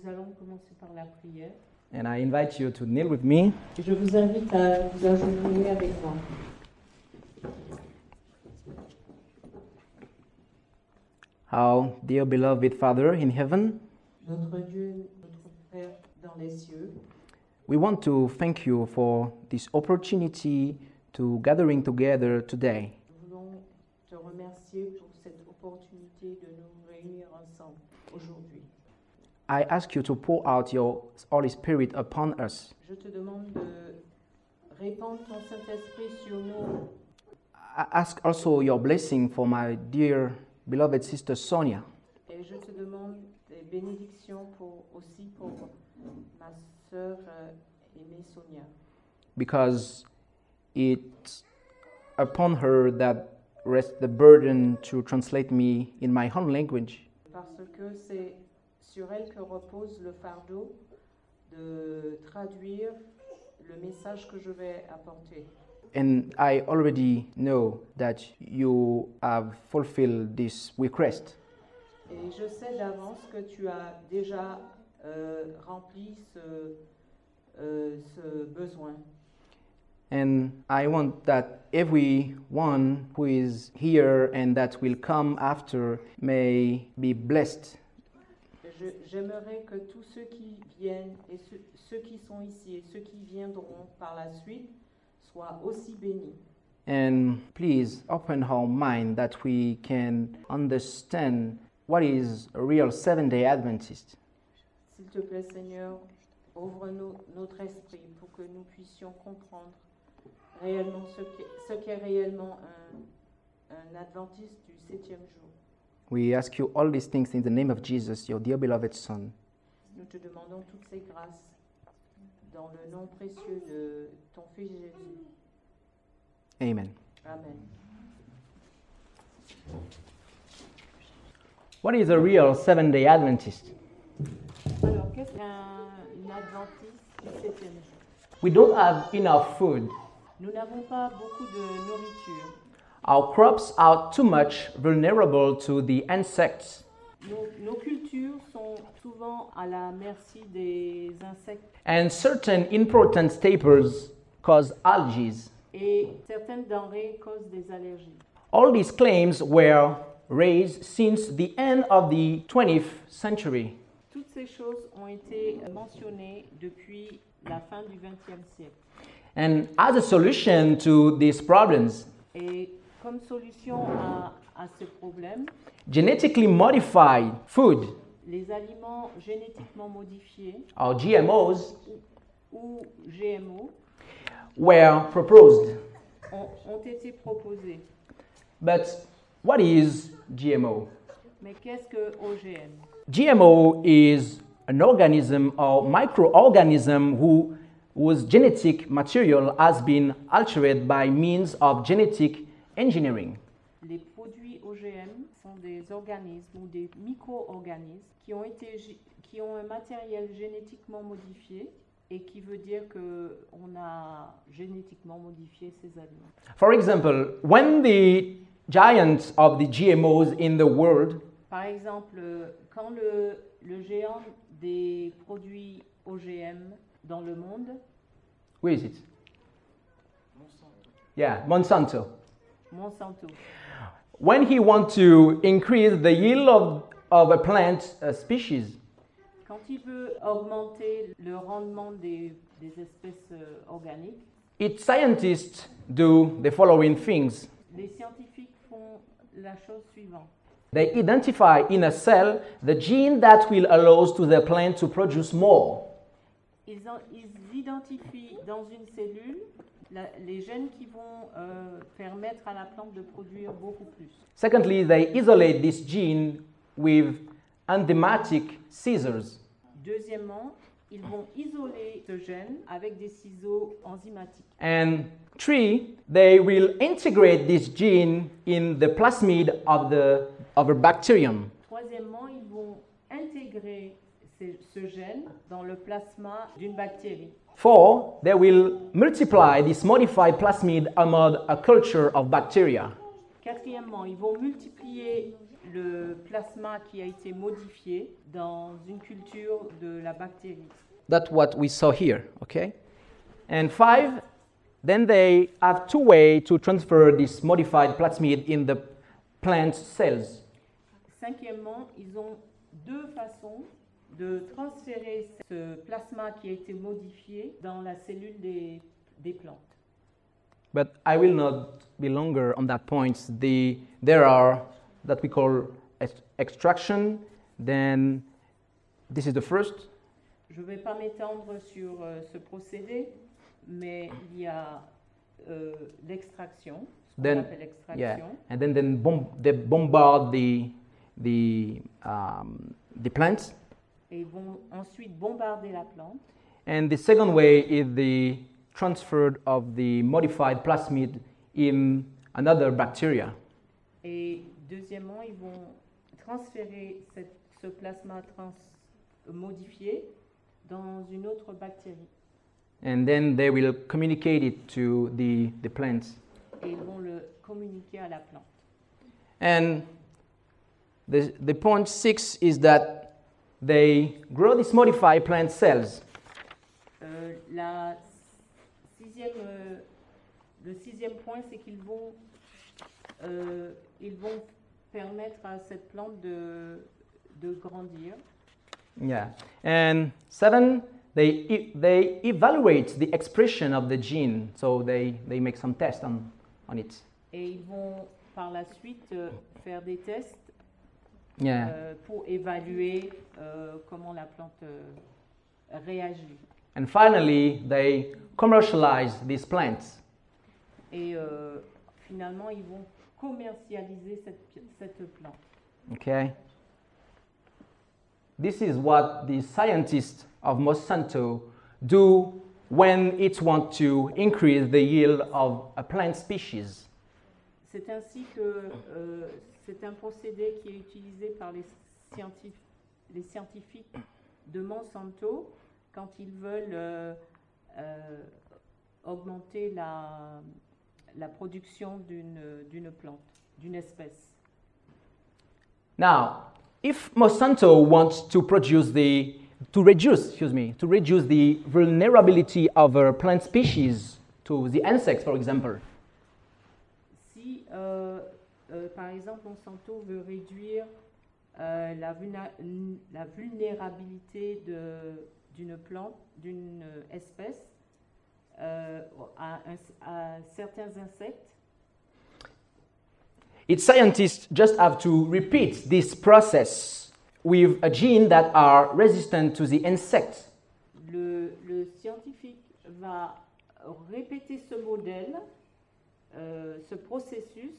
nous allons commencer par la prière. And I invite you to kneel with me. Et je vous invite à vous agenouiller avec moi. Our dear beloved Father in heaven, Notre Dieu, notre Père dans les cieux, we want to thank you for this opportunity to gathering together today. nous voulons te remercier pour cette opportunité de nous réunir ensemble aujourd'hui. I ask you to pour out your Holy Spirit upon us. Je te demande de répandre ton Saint-Esprit sur nous. I ask also your blessing for my dear beloved sister Sonia. Et je te demande des bénédictions aussi pour ma sœur aimée Sonia. Because it's upon her that rests the burden to translate me in my home language. Parce que c'est sur elle que repose le fardeau de traduire le message que je vais apporter. And I already know that you have fulfilled this request. Et je sais d'avance que tu as déjà rempli ce besoin. And I want that everyone who is here and that will come after may be blessed. J'aimerais que tous ceux qui viennent et ceux qui sont ici et ceux qui viendront par la suite soient aussi bénis. And please open our mind that we can understand what is a real Seventh-day Adventist. S'il te plaît, Seigneur, ouvre notre esprit pour que nous puissions comprendre réellement ce qu'est réellement un adventiste du 7e jour. We ask you all these things in the name of Jesus, your dear beloved Son. Nous te demandons toutes ces grâces dans le nom précieux de ton Fils Jésus. Amen. Amen. What is a real Seventh-day Adventist? Alors, qu'est-ce qu'un adventiste du 7e jour? We don't have enough food. Nous n'avons pas beaucoup de nourriture. Our crops are too much vulnerable to the insects. Nos cultures sont souvent à la merci des insectes And certain important staples cause algae. et certaines denrées causent des allergies. All these claims were raised since the end of the 20th century. Toutes ces choses ont été mentionnées depuis la fin du XXe siècle. And as a solution to these problems, Et comme solution à ce problème, genetically modified food, les aliments génétiquement modifiés or GMOs, ou GMO were proposed. ont été proposés. But what is GMO? Mais qu'est-ce que OGM? GMO is an organism or microorganism whose genetic material has been altered by means of genetic engineering. Les produits OGM sont des organismes ou des micro-organismes qui ont un matériel génétiquement modifié et qui veut dire qu'on a génétiquement modifié ces aliments. For example, when the giants of the GMOs in the world Par exemple, quand le géant des produits OGM dans le monde, where is it? Yeah, Monsanto. Monsanto, When he wants to increase the yield of a plant species, quand il veut augmenter le rendement des espèces organiques, its scientists do the following things. les scientifiques font la chose suivante. They identify in a cell the gene that will allow to the plant to produce more. Ils identifient dans une cellule les gènes qui vont permettre à la plante de produire beaucoup plus. Secondly, they isolate this gene with enzymatic scissors. Deuxièmement, ils vont isoler ce gène avec des ciseaux enzymatiques. And three, they will integrate this gene in the plasmid of a bacterium. Troisièmement, ils vont intégrer ce gène dans le plasma d'une bactérie. Four, they will multiply this modified plasmid among a culture of bacteria. Quatrièmement, ils vont multiplier le plasma qui a été modifié dans une culture de la bactérie. That's what we saw here, okay? And 5, then they have two ways to transfer this modified plasmid in the plant cells. Cinquièmement, ils ont deux façons de transférer ce plasma qui a été modifié dans la cellule des plantes. But I will not be longer on that point. There are that we call extraction. Then this is the first. Je ne vais pas m'étendre sur ce procédé, mais il y a l'extraction, ce qu'on appelle l'extraction. Yeah, and then they bombard the plants. Et ils vont ensuite bombarder la plante. And the second way is the transfer of the modified plasmid in another bacteria. Et deuxièmement, ils vont transférer ce plasma modifié dans une autre bactérie. And then they will communicate it to the plants. Et ils vont le communiquer à la plante. And the point 6 is that they grow these modified plant cells. Le sixième point, c'est qu'ils vont permettre à cette plante de grandir. Yeah. And 7, they evaluate the expression of the gene, so they make some tests on it. Et ils vont par la suite faire des tests pour évaluer comment la plante réagit. And finally, they commercialize these plants. Et finalement, ils vont commercialiser cette plante. Okay. This is what the scientists of Monsanto do when it wants to increase the yield of a plant species. C'est ainsi que c'est un procédé qui est utilisé par les scientifiques de Monsanto quand ils veulent augmenter la production d'une plante, d'une espèce. Now, if Monsanto wants to reduce the vulnerability of a plant species to the insects, for example. Si, par exemple, Monsanto veut réduire la vulnérabilité d'une plante, d'une espèce à certains insectes, its scientists just have to repeat this process with a gene that are resistant to the insects. Le scientifique va répéter ce modèle, ce processus,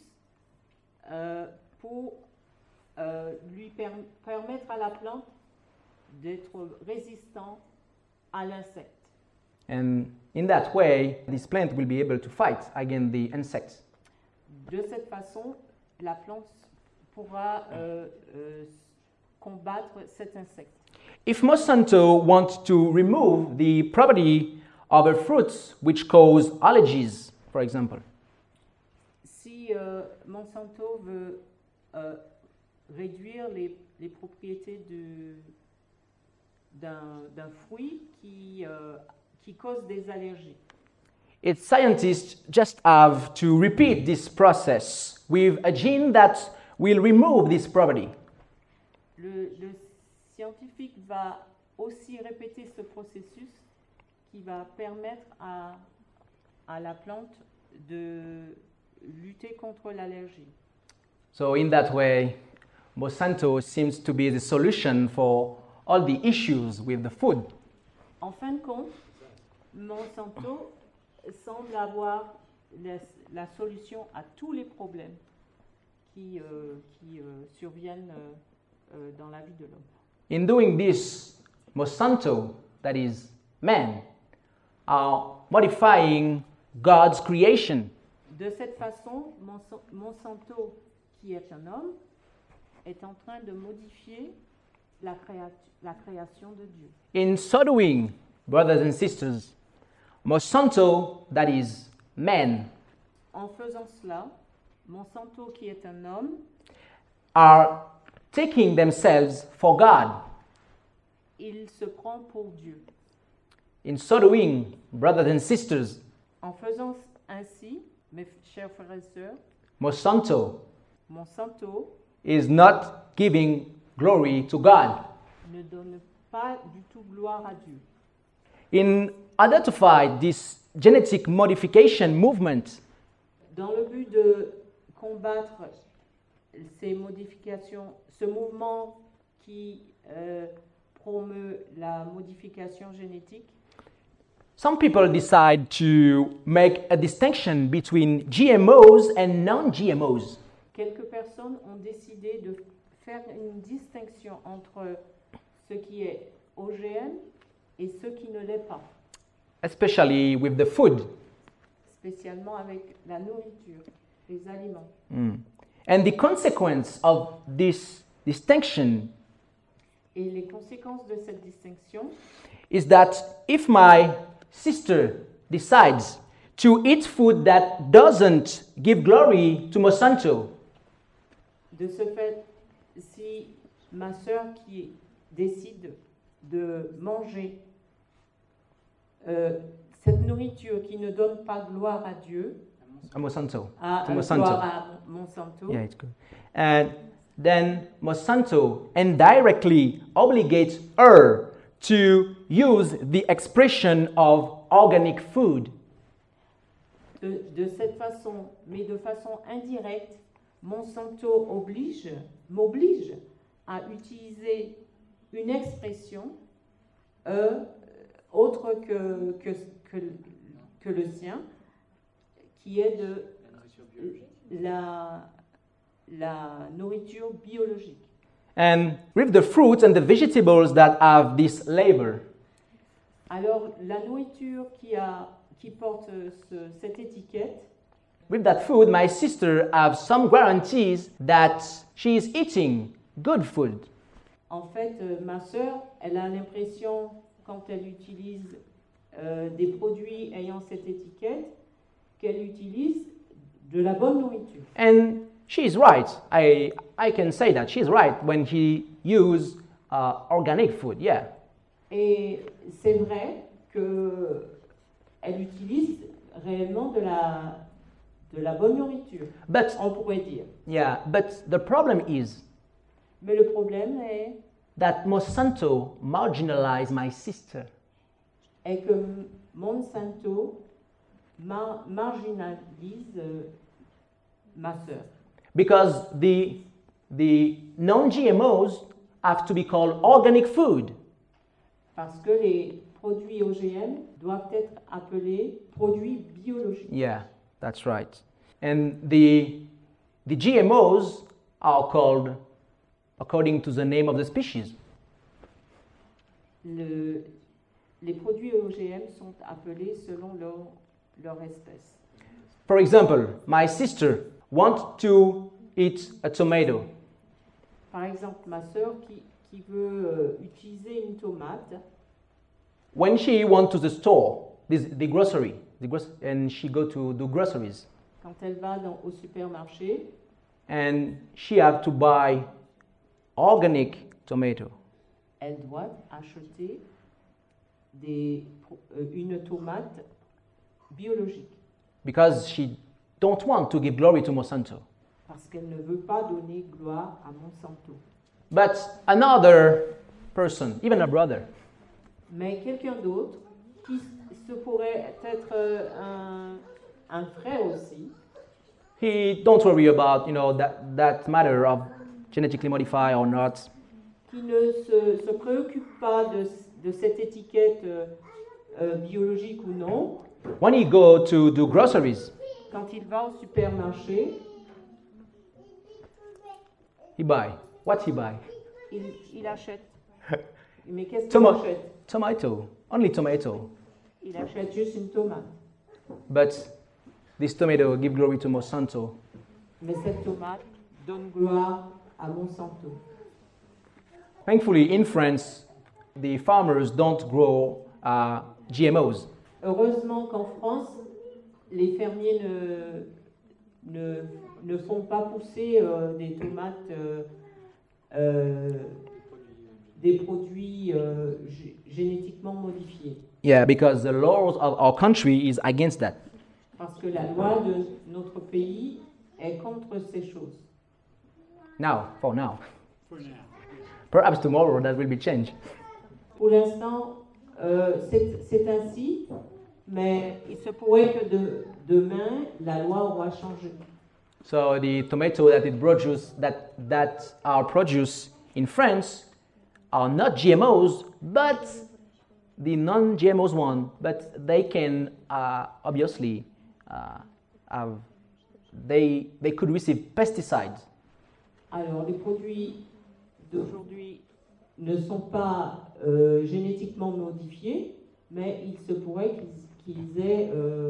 pour lui permettre à la plante d'être résistant à l'insecte. And in that way, this plant will be able to fight against the insects. De cette façon, la plante pourra combattre cet insecte. If Monsanto wants to remove the property of a fruit which cause allergies, for example. Si Monsanto veut réduire les propriétés d'un fruit qui cause des allergies, its scientists just have to repeat this process with a gene that will remove this property. Le scientifique va aussi répéter ce processus qui va permettre à la plante de lutter contre l'allergie. So in that way, Monsanto seems to be the solution for all the issues with the food. En fin de compte, Monsanto semble avoir la solution à tous les problèmes qui surviennent dans la vie de l'homme. In doing this, Monsanto, that is man, are modifying God's creation. De cette façon, Monsanto, qui est un homme, est en train de modifier la création de Dieu. In so doing, brothers and sisters, Monsanto, that is man, En faisant cela, Monsanto, qui est un homme, are taking themselves for God. Il se prend pour Dieu. In so doing, brothers and sisters, En faisant ainsi, mes chers frères et sœurs, Monsanto Monsanto is not giving glory to God. ne donne pas du tout gloire à Dieu. In order to fight this genetic modification movement, Dans le but de combattre ces modifications, ce mouvement qui promeut la modification génétique, some people decide to make a distinction between GMOs and non-GMOs. quelques personnes ont décidé de faire une distinction entre ce qui est OGM et ce qui ne l'est pas, Especially with the food. spécialement avec la nourriture, les aliments. And the consequence of this distinction Et les conséquences de cette distinction, is that if my sister decides to eat food that doesn't give glory to Monsanto, de ce fait, si ma sœur qui décide de manger cette nourriture qui ne donne pas gloire à Dieu, Monsanto, à, to à Monsanto. gloire à Monsanto, Yeah, it's good. And then Monsanto indirectly obligates her to use the expression of organic food. de cette façon, mais de façon indirecte, Monsanto m'oblige à utiliser une expression autre que le sien, qui est de la nourriture biologique. And with the fruits and the vegetables that have this label, Alors, la nourriture qui porte cette étiquette, with that food, my sister has some guarantees that she is eating good food. en fait, ma sœur, elle a l'impression, quand elle utilise des produits ayant cette étiquette, qu'elle utilise de la bonne nourriture. And she's right. I can say that she's right when she use organic food. Yeah. Et c'est vrai qu'elle utilise réellement de la bonne nourriture, But on pourrait dire. yeah, but the problem is Mais le problème that Monsanto marginalized my sister. est que Monsanto marginalise ma sœur. Because the non-GMOs have to be called organic food. Parce que les produits OGM doivent être appelés produits biologiques. Yeah, that's right. And the GMOs are called according to the name of the species. Les produits OGM sont appelés selon leur espèce. For example, my sister wants to eat a tomato. Par exemple, ma sœur qui veut utiliser une tomate, When she went to the store, the grocery, and she go to do groceries, quand elle va au supermarché, and she have to buy organic tomato. elle doit acheter une tomate biologique Because she don't want to give glory to Monsanto. parce qu'elle ne veut pas donner gloire à Monsanto. But another person, even a brother, Mais quelqu'un d'autre qui se pourrait être un frère aussi, he don't worry about that matter of genetically modified or not. qui ne se préoccupe pas de cette étiquette biologique ou non, When he go to do groceries, quand il va au supermarché, he buy. What he buy? il achète. Mais qu'est-ce qu'il Tomato. achète? Tomato. Only tomato. Il achète juste une tomate. But this tomato give glory to Monsanto. Mais cette tomate donne gloire à Monsanto. Thankfully, in France, the farmers don't grow GMOs. Heureusement qu'en France, les fermiers ne font pas pousser des tomates, des produits génétiquement modifiés. Yeah, because the laws of our country is against that. Parce que la loi de notre pays est contre ces choses. Now, for now. For now. Perhaps tomorrow that will be changed. Pour l'instant, c'est ainsi, mais il se pourrait que demain, la loi aura changé. So the tomato that are produced in France are not GMOs, but the non-GMOs one. But they can obviously they could receive pesticides. Alors, les produits d'aujourd'hui ne sont pas génétiquement modifiés, mais il se pourrait qu'ils aient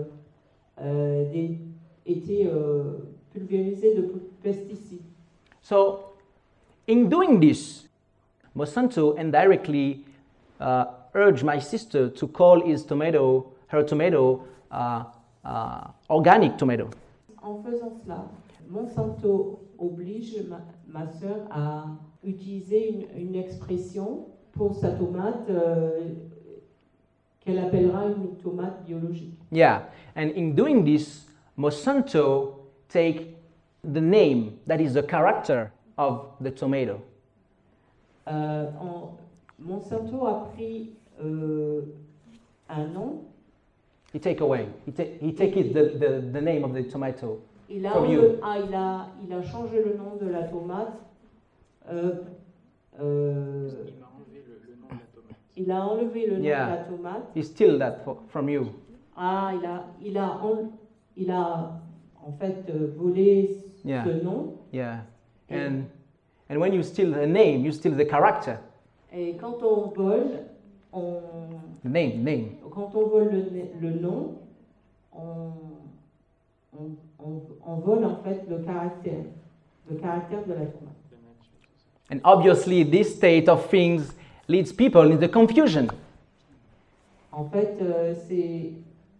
été pulvérisés de pesticides. So, in doing this, Monsanto indirectly urged my sister to call her tomato organic tomato. En faisant cela, Monsanto oblige ma sœur à utiliser une expression pour sa tomate qu'elle appellera une tomate biologique. Yeah, and in doing this, Monsanto take the name that is the character of the tomato. Monsanto a pris un nom. He take the name of the tomato from you. Il a changé le nom de la tomate. Il a enlevé le nom de la tomate. He steal that from you. Il a en fait volé ce nom. Yeah. And when you steal a name, you steal the character. Et quand on vole, Name. Quand on vole le nom, on vole en fait le caractère de la tomate. And obviously, this state of things leads people into confusion. En fait, c'est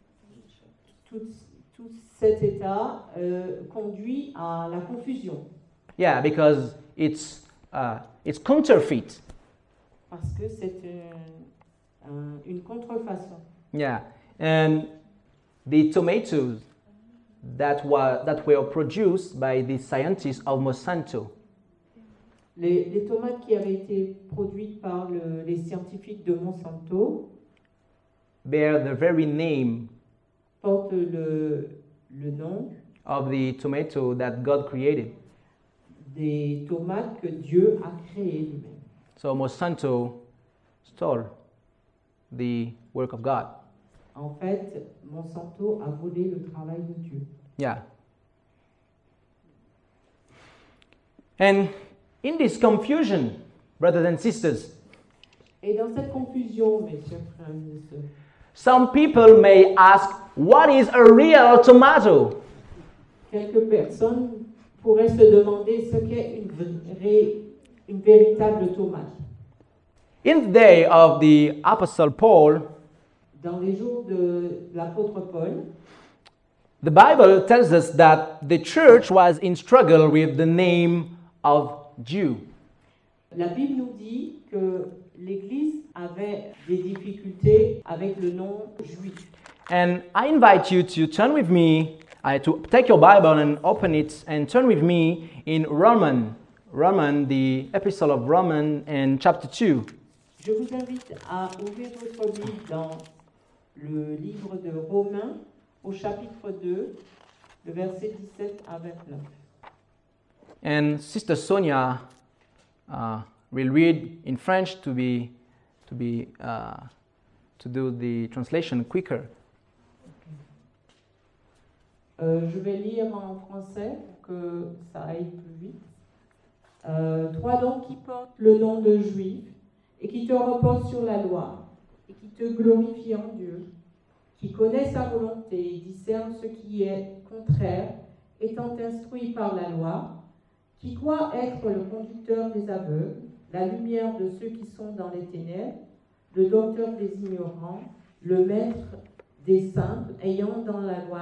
tout cet état conduit à la confusion. Yeah, because it's counterfeit. Parce que c'est une contrefaçon. Yeah, and the tomatoes that were produced by the scientists of Monsanto. Les tomates qui avaient été produites par les scientifiques de Monsanto bear the very name portent le nom of the tomato that God created. Des tomates que Dieu a créées lui-même. So Monsanto stole the work of God. En fait, Monsanto a volé le travail de Dieu. Yeah. And in this confusion, brothers and sisters, et dans cette confusion, mes chers frères et sœurs, some people may ask, what is a real tomato? Quelques personnes pourraient se demander ce qu'est une véritable tomate. In the day of the Apostle Paul, dans les jours de l'apôtre Paul, the Bible tells us that the church was in struggle with the name of Jew. La Bible nous dit que l'Église avait des difficultés avec le nom juif. And I invite you to turn with me, to take your Bible and open it and turn with me in Romans, the epistle of Romans and chapter 2. Je vous invite à ouvrir votre Bible dans le livre de Romains au chapitre 2, le verset 17 à 29. And Sister Sonia will read in French to do the translation quicker. Je vais lire en français pour que ça aille plus vite. Toi donc qui portes le nom de juif et qui te reposes sur la loi et qui te glorifie en Dieu, qui connaît sa volonté et discerne ce qui est contraire, étant instruit par la loi, qui croit être le conducteur des aveugles, la lumière de ceux qui sont dans les ténèbres, le docteur des ignorants, le maître des simples, ayant dans la loi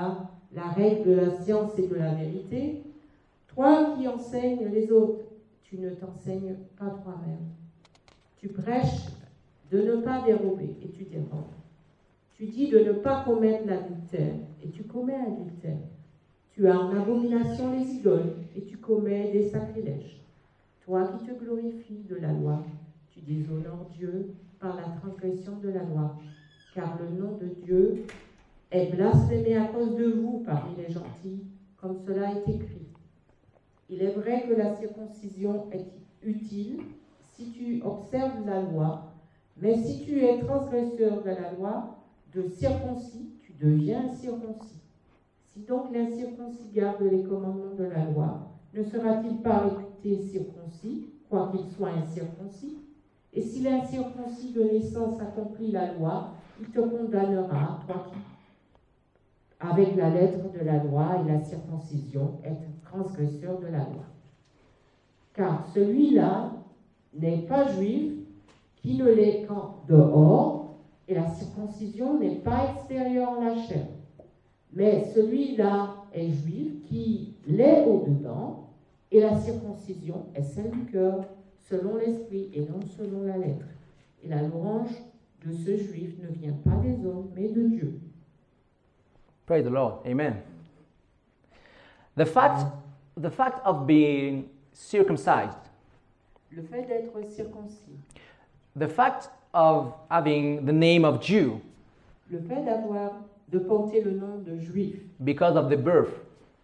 la règle de la science et de la vérité, toi qui enseignes les autres, tu ne t'enseignes pas toi-même. Tu prêches de ne pas dérober et tu dérobes. Tu dis de ne pas commettre l'adultère et tu commets l'adultère. Tu as en abomination les idoles et tu commets des sacrilèges. Toi qui te glorifies de la loi, tu déshonores Dieu par la transgression de la loi, car le nom de Dieu est blasphémé à cause de vous parmi les gentils, comme cela est écrit. Il est vrai que la circoncision est utile si tu observes la loi, mais si tu es transgresseur de la loi, de circoncis, tu deviens incirconcis. Si donc l'incirconcis garde les commandements de la loi, ne sera-t-il pas réputé circoncis, quoiqu'il soit incirconcis? Et si l'incirconcis de naissance accomplit la loi, il te condamnera, toi qui, avec la lettre de la loi et la circoncision, est transgresseur de la loi. Car celui-là n'est pas juif qui ne l'est qu'en dehors, et la circoncision n'est pas extérieure en la chair. Mais celui-là est juif qui l'est au-dedans, et la circoncision est celle du cœur, selon l'esprit et non selon la lettre. Et la louange de ce juif ne vient pas des hommes, mais de Dieu. Praise the Lord. Amen. The fact of being circumcised, Le fait d'être circoncis, the fact of having the name of Jew le fait de porter le nom de juif because of the birth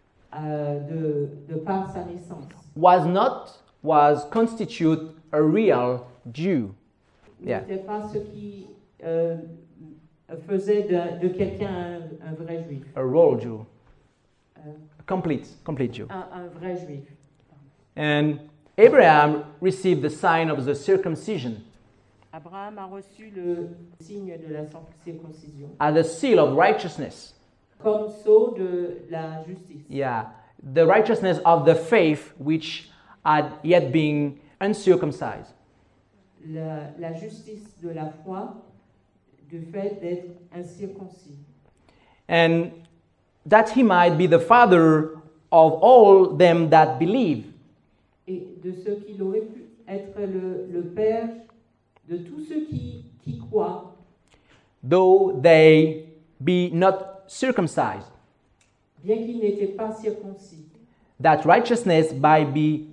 de par sa naissance, was constitute a real Jew. Yeah. n'était pas ce qui faisait de quelqu'un un vrai juif. A real Jew. Euh, A complete Jew. un vrai juif. And Abraham received the sign of the circumcision Abraham a reçu le signe de la circoncision as a seal of righteousness. comme sceau de la justice. Yeah. The righteousness of the faith which had yet been uncircumcised. La justice de la foi du fait d'être incirconcis. And that he might be the father of all them that believe. Et de ceux qu'il aurait pu être le père de tous ceux qui croient, Though they be not circumcised, bien qu'ils n'étaient pas circoncis, that righteousness might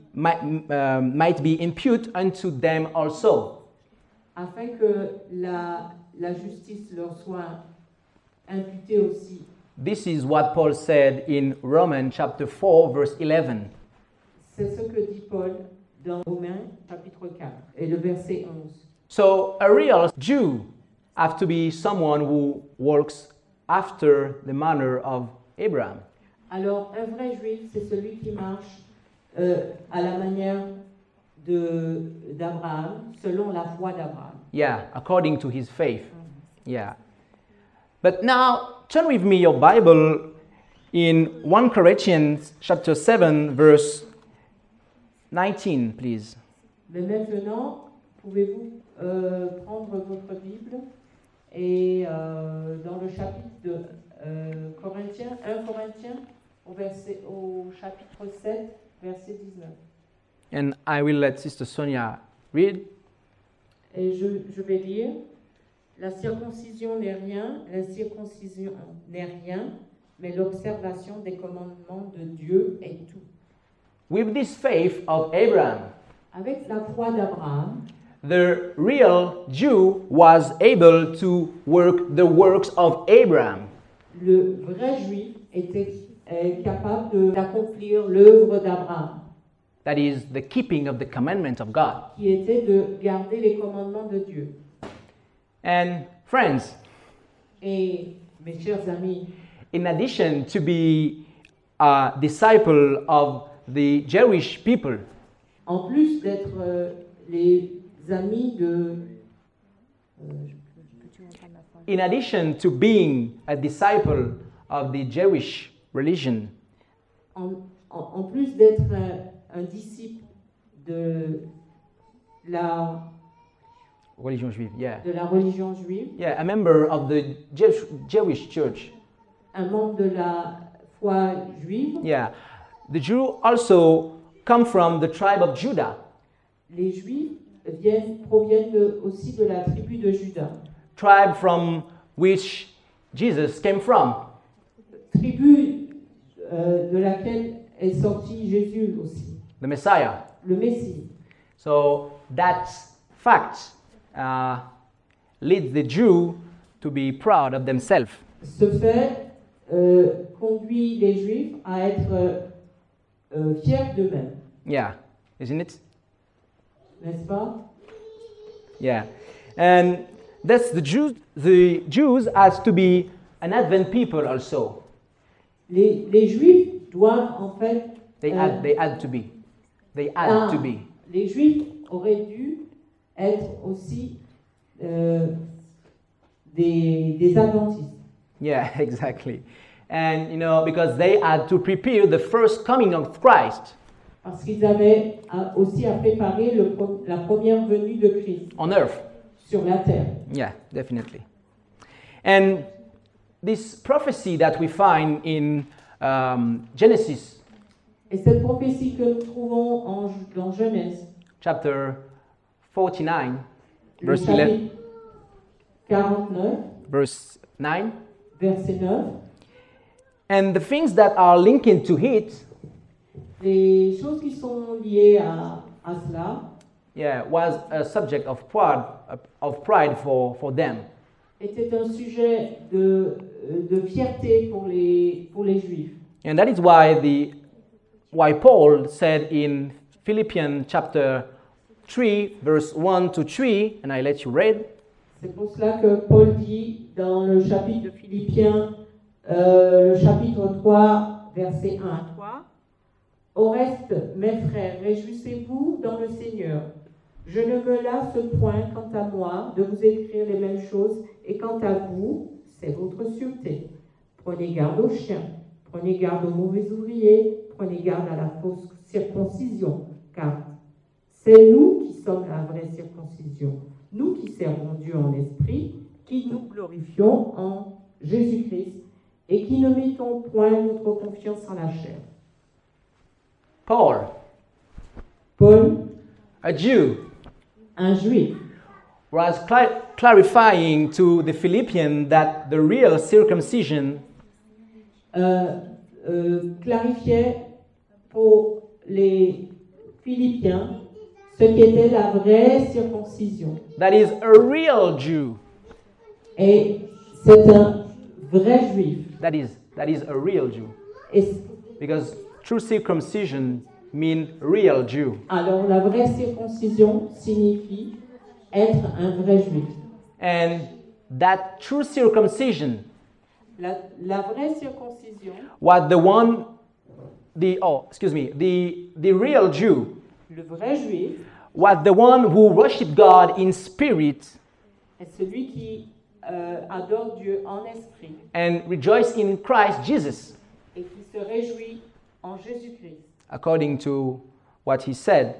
be imputed unto them also. afin que la justice leur soit imputée aussi. This is what Paul said in Romans chapter 4 verse 11. C'est ce que dit Paul dans Romains chapitre 4 et le verset 11. So a real Jew have to be someone who works after the manner of Abraham. Alors, un vrai juif, c'est celui qui marche à la manière d'Abraham, selon la foi d'Abraham. Yeah, according to his faith. Yeah. But now turn with me your Bible in 1 Corinthians chapter 7 verse 19, please. Mais maintenant, pouvez-vous prendre votre Bible et dans le chapitre de Corinthiens, 1 Corinthiens, au chapitre 7, verset 19. And I will let Sister Sonia read. Et je vais lire. La circoncision n'est rien, l'incirconcision n'est rien, mais l'observation des commandements de Dieu est tout. With this faith of Abraham, Avec la foi d'Abraham, the real Jew was able to work the works of Abraham. le vrai juif est capable d'accomplir l'œuvre d'Abraham, That is the keeping of the commandment of God. qui était de garder les commandements de Dieu. And friends, Et mes chers amis, in addition to be a disciple of the Jewish people, en plus d'être les amis in addition to being a disciple of the Jewish religion, en plus d'être un disciple de la religion juive, yeah. de la religion juive, Yeah, a member of the Jewish church. un membre de la foi juive, Yeah. The Jews also come from the tribe of Judah, les Juifs proviennent aussi de la tribu de Juda, tribe from which Jesus came from. tribu de laquelle est sorti Jésus aussi, The Messiah. le Messie. So that fact leads the Jew to be proud of themselves. Ce fait conduit les Juifs à être fiers d'eux-mêmes, Yeah, isn't it? n'est-ce pas? Yeah, and that's the Jews. The Jews has to be an Advent people also. Les Juifs doivent en fait... They had to be. They had Ah. to be. Les Juifs auraient dû être aussi des Adventistes. Yeah, exactly. And you know, because they had to prepare the first coming of Christ Parce qu'ils avaient aussi à préparer la première venue de Christ on earth. sur la terre. Yeah, definitely. And this prophecy that we find in Genesis Et cette prophétie que nous trouvons dans Genèse, chapter 49, le verse 11, chapitre 49, verse 9, verset 9, and the things that are linked to it, les choses qui sont liées à cela yeah, was a subject of pride for them. étaient un sujet de fierté pour les Juifs. And that is why Paul said in Philippians chapter 3, verse 1 to 3, and I let you read. C'est pour cela que Paul dit dans le chapitre de Philippiens, le chapitre 3, verset 1 à 3, « Au reste, mes frères, réjouissez-vous dans le Seigneur. Je ne me lasse point quant à moi de vous écrire les mêmes choses, et quant à vous, c'est votre sûreté. Prenez garde aux chiens, prenez garde aux mauvais ouvriers, prenez garde à la fausse circoncision, car c'est nous qui sommes la vraie circoncision, nous qui servons Dieu en esprit, qui nous glorifions en Jésus-Christ, et qui ne mettons point notre confiance en la chair. » Paul, Paul, a Jew, un juif, was clarifying to the Philippians that the real circumcision clarifiait pour les Philippiens ce qu'était la vraie circoncision. that is a real Jew. Et c'est un vrai juif. That is a real Jew. Et Because true circumcision means real Jew. alors la vraie circoncision signifie être un vrai juif. And that true circumcision La vraie circoncision, was the real Jew le vrai juif, was the one who worshiped God in spirit est celui qui adore Dieu en esprit and rejoiced in Christ Jesus, et qui se réjouit en Jésus-Christ, according to what he said.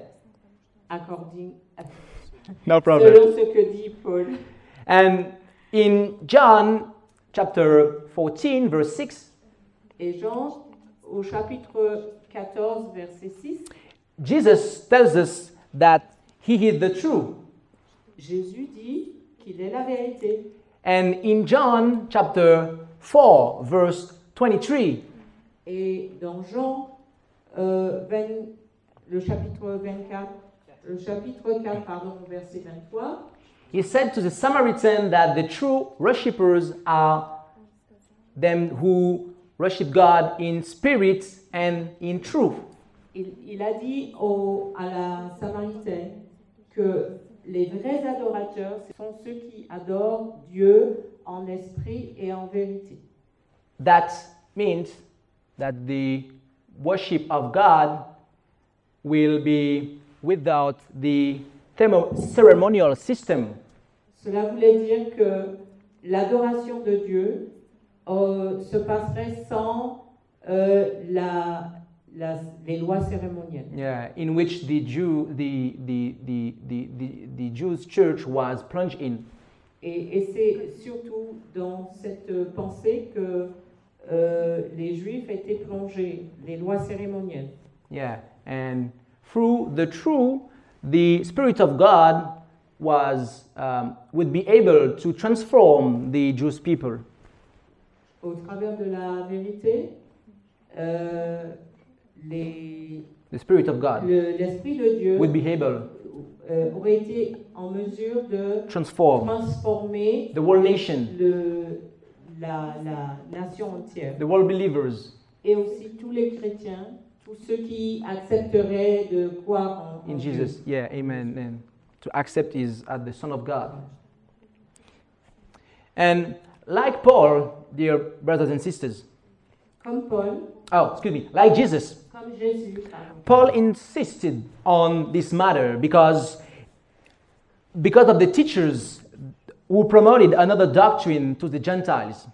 No selon ce que dit Paul. And in John chapter 14, verse 6, Et Jean, au chapitre 14, verset 6, Jesus tells us that he is the truth. Jésus dit qu'il est la vérité. And in John chapter 4, verse 23, Et dans Jean, le chapitre 4, pardon, verset 23, he said to the Samaritan that the true worshippers are them who worship God in spirit and in truth. il a dit à la Samaritaine que les vrais adorateurs, ce sont ceux qui adorent Dieu en esprit et en vérité. That means that the worship of God will be without the ceremonial system. Cela voulait dire que l'adoration de Dieu se passerait sans les lois cérémonielles. Yeah, in which the Jewish church was plunged in. Et c'est surtout dans cette pensée que les Juifs étaient plongés, les lois cérémonielles. Yeah, and through the true, the Spirit of God would be able to transform the Jewish people. Au travers de la vérité, The Spirit of God l'Esprit de Dieu would be able aurait été en mesure de transform transformer the whole nation, la nation entière. the world believers Et aussi tous les chrétiens, tous ceux qui accepteraient de croire en in Dieu. Jesus. Yeah, amen. And to accept is as the Son of God. And like Paul, dear brothers and sisters, Comme Paul, like Jesus, comme Jésus, pardon. Paul insisted on this matter because of the teachers who promoted another doctrine to the Gentiles.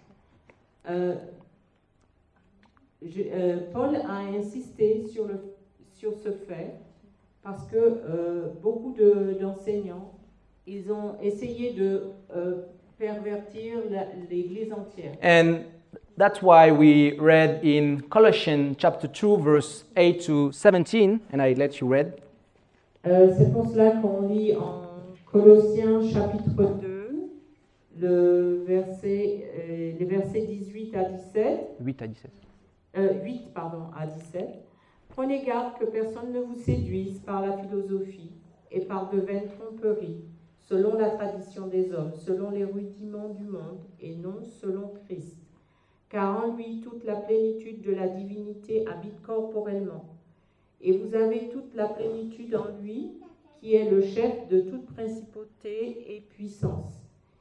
Paul a insisté sur ce fait parce que beaucoup d'enseignants, ils ont essayé de pervertir l'Église entière. And that's why we read in Colossians chapter 2, verse 8 to 17, and I let you read. C'est pour cela qu'on lit en Colossiens chapitre 2, les versets 18 à 17. 8 à 17. 8 à 17. Prenez garde que personne ne vous séduise par la philosophie et par de vaines tromperies, selon la tradition des hommes, selon les rudiments du monde et non selon Christ. Car en lui toute la plénitude de la divinité habite corporellement. Et vous avez toute la plénitude en lui, qui est le chef de toute principauté et puissance.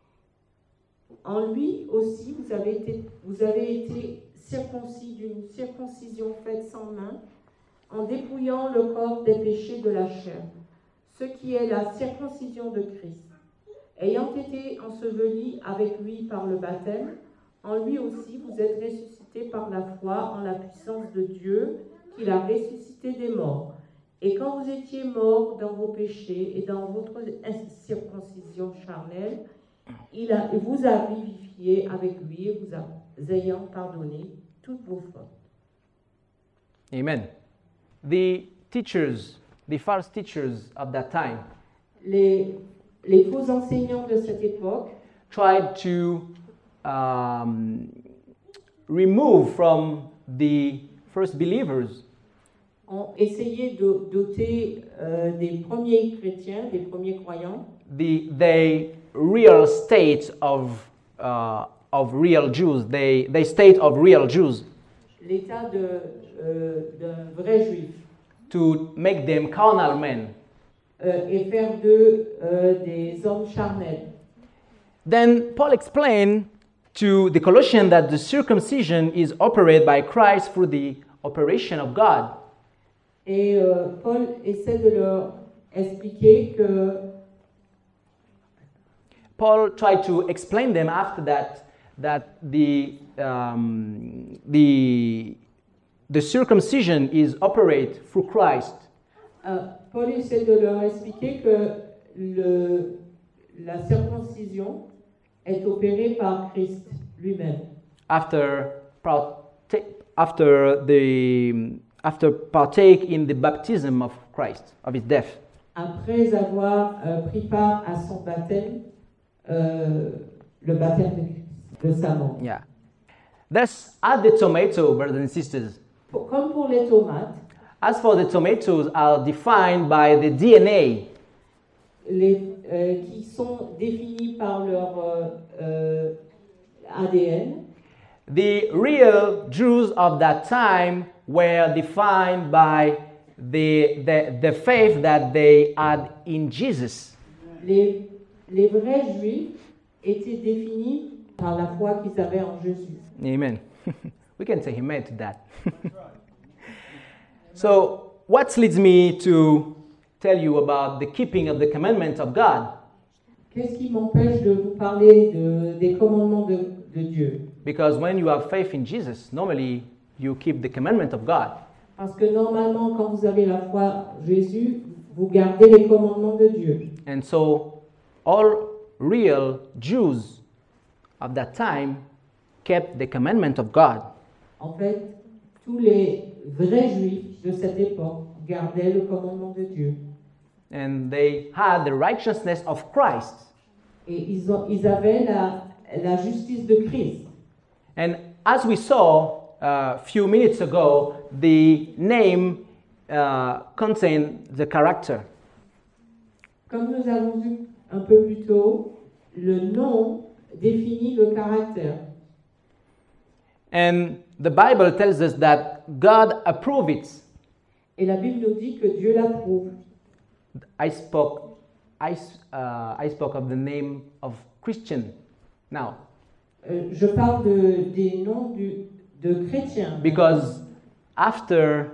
En lui aussi, vous avez été circoncis d'une circoncision faite sans main, en dépouillant le corps des péchés de la chair, ce qui est la circoncision de Christ. Ayant été ensevelis avec lui par le baptême, en lui aussi vous êtes ressuscités par la foi en la puissance de Dieu, qu'il a ressuscité des morts. Et quand vous étiez morts dans vos péchés et dans votre incirconcision charnelle, il vous a vivifié avec lui, vous ayant pardonné toutes vos fautes. Amen. The false teachers of that time, Les faux enseignants de cette époque tried to remove from the first believers ont essayé de doter des premiers chrétiens, des premiers croyants, the real state of real Jews, the state of real Jews, l'état d'un vrai juif, to make them carnal men. Et faire d'eux des hommes charnels. Then Paul explained to the Colossians that the circumcision is operated by Christ through the operation of God. Et Paul essaie de leur expliquer que Paul tried to explain them after that the circumcision is operated through Christ. Paul essaie de leur expliquer que la circoncision est opérée par Christ lui-même. After partake in the baptism of Christ, of his death. Après avoir pris part à son baptême, le baptême de sa mort. Yeah. That's add the tomato, brothers and sisters. Comme pour les tomates, as for the tomatoes are defined by the DNA. Qui sont définis par leur ADN. The real Jews of that time were defined by the faith that they had in Jesus. Les vrais Juifs étaient définis par la foi qu'ils avaient en Jésus. Amen. We can say amen to that. So, what leads me to tell you about the keeping of the commandments of God? Qu'est-ce qui m'empêche de vous parler des commandements de Dieu? Because when you have faith in Jesus, normally you keep the commandment of God. Parce que normalement, quand vous avez la foi en Jésus, vous gardez les commandements de Dieu. And so, all real Jews of that time kept the commandment of God. En fait, tous les vrais juifs de cette époque gardaient le commandement de Dieu. And they had the righteousness of Christ. Et ils avaient la justice de Christ. And as we saw a few minutes ago, the name contained the character. Comme nous avons vu un peu plus tôt, le nom définit le caractère. And the Bible tells us that God approved it. Et la Bible nous dit que Dieu l'approuve. I spoke of the name of Christian now. Je parle des noms de chrétiens. Because after,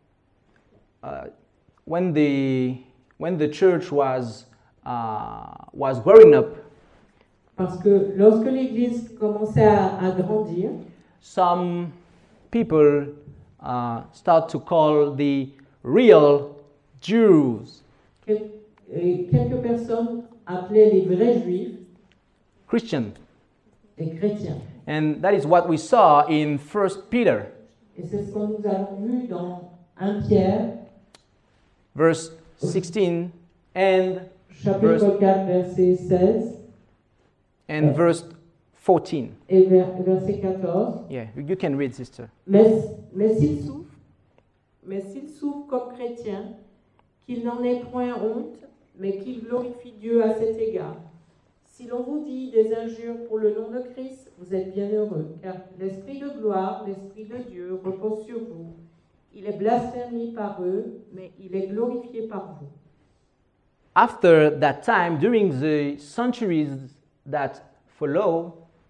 when the church was growing up, Parce que lorsque l'Église commençait à grandir, some people start to call the real Jews quelques personnes appelaient les vrais juifs Christian. des chrétiens. And that is what we saw in 1 Peter, Et c'est ce que nous avons vu dans 1 Pierre, verse 16 and chapitre 4, verset 16 and verse 14. et verset 14. Yeah, you can read, sister. Mais s'il souffre comme chrétien, qu'il n'en ait point honte, mais qu'il glorifie Dieu à cet égard. Si l'on vous dit des injures pour le nom de Christ, vous êtes bien heureux, car l'Esprit de gloire, l'Esprit de Dieu repose sur vous. Il est blasphémé par eux, mais il est glorifié par vous. After that time, during the centuries that followed,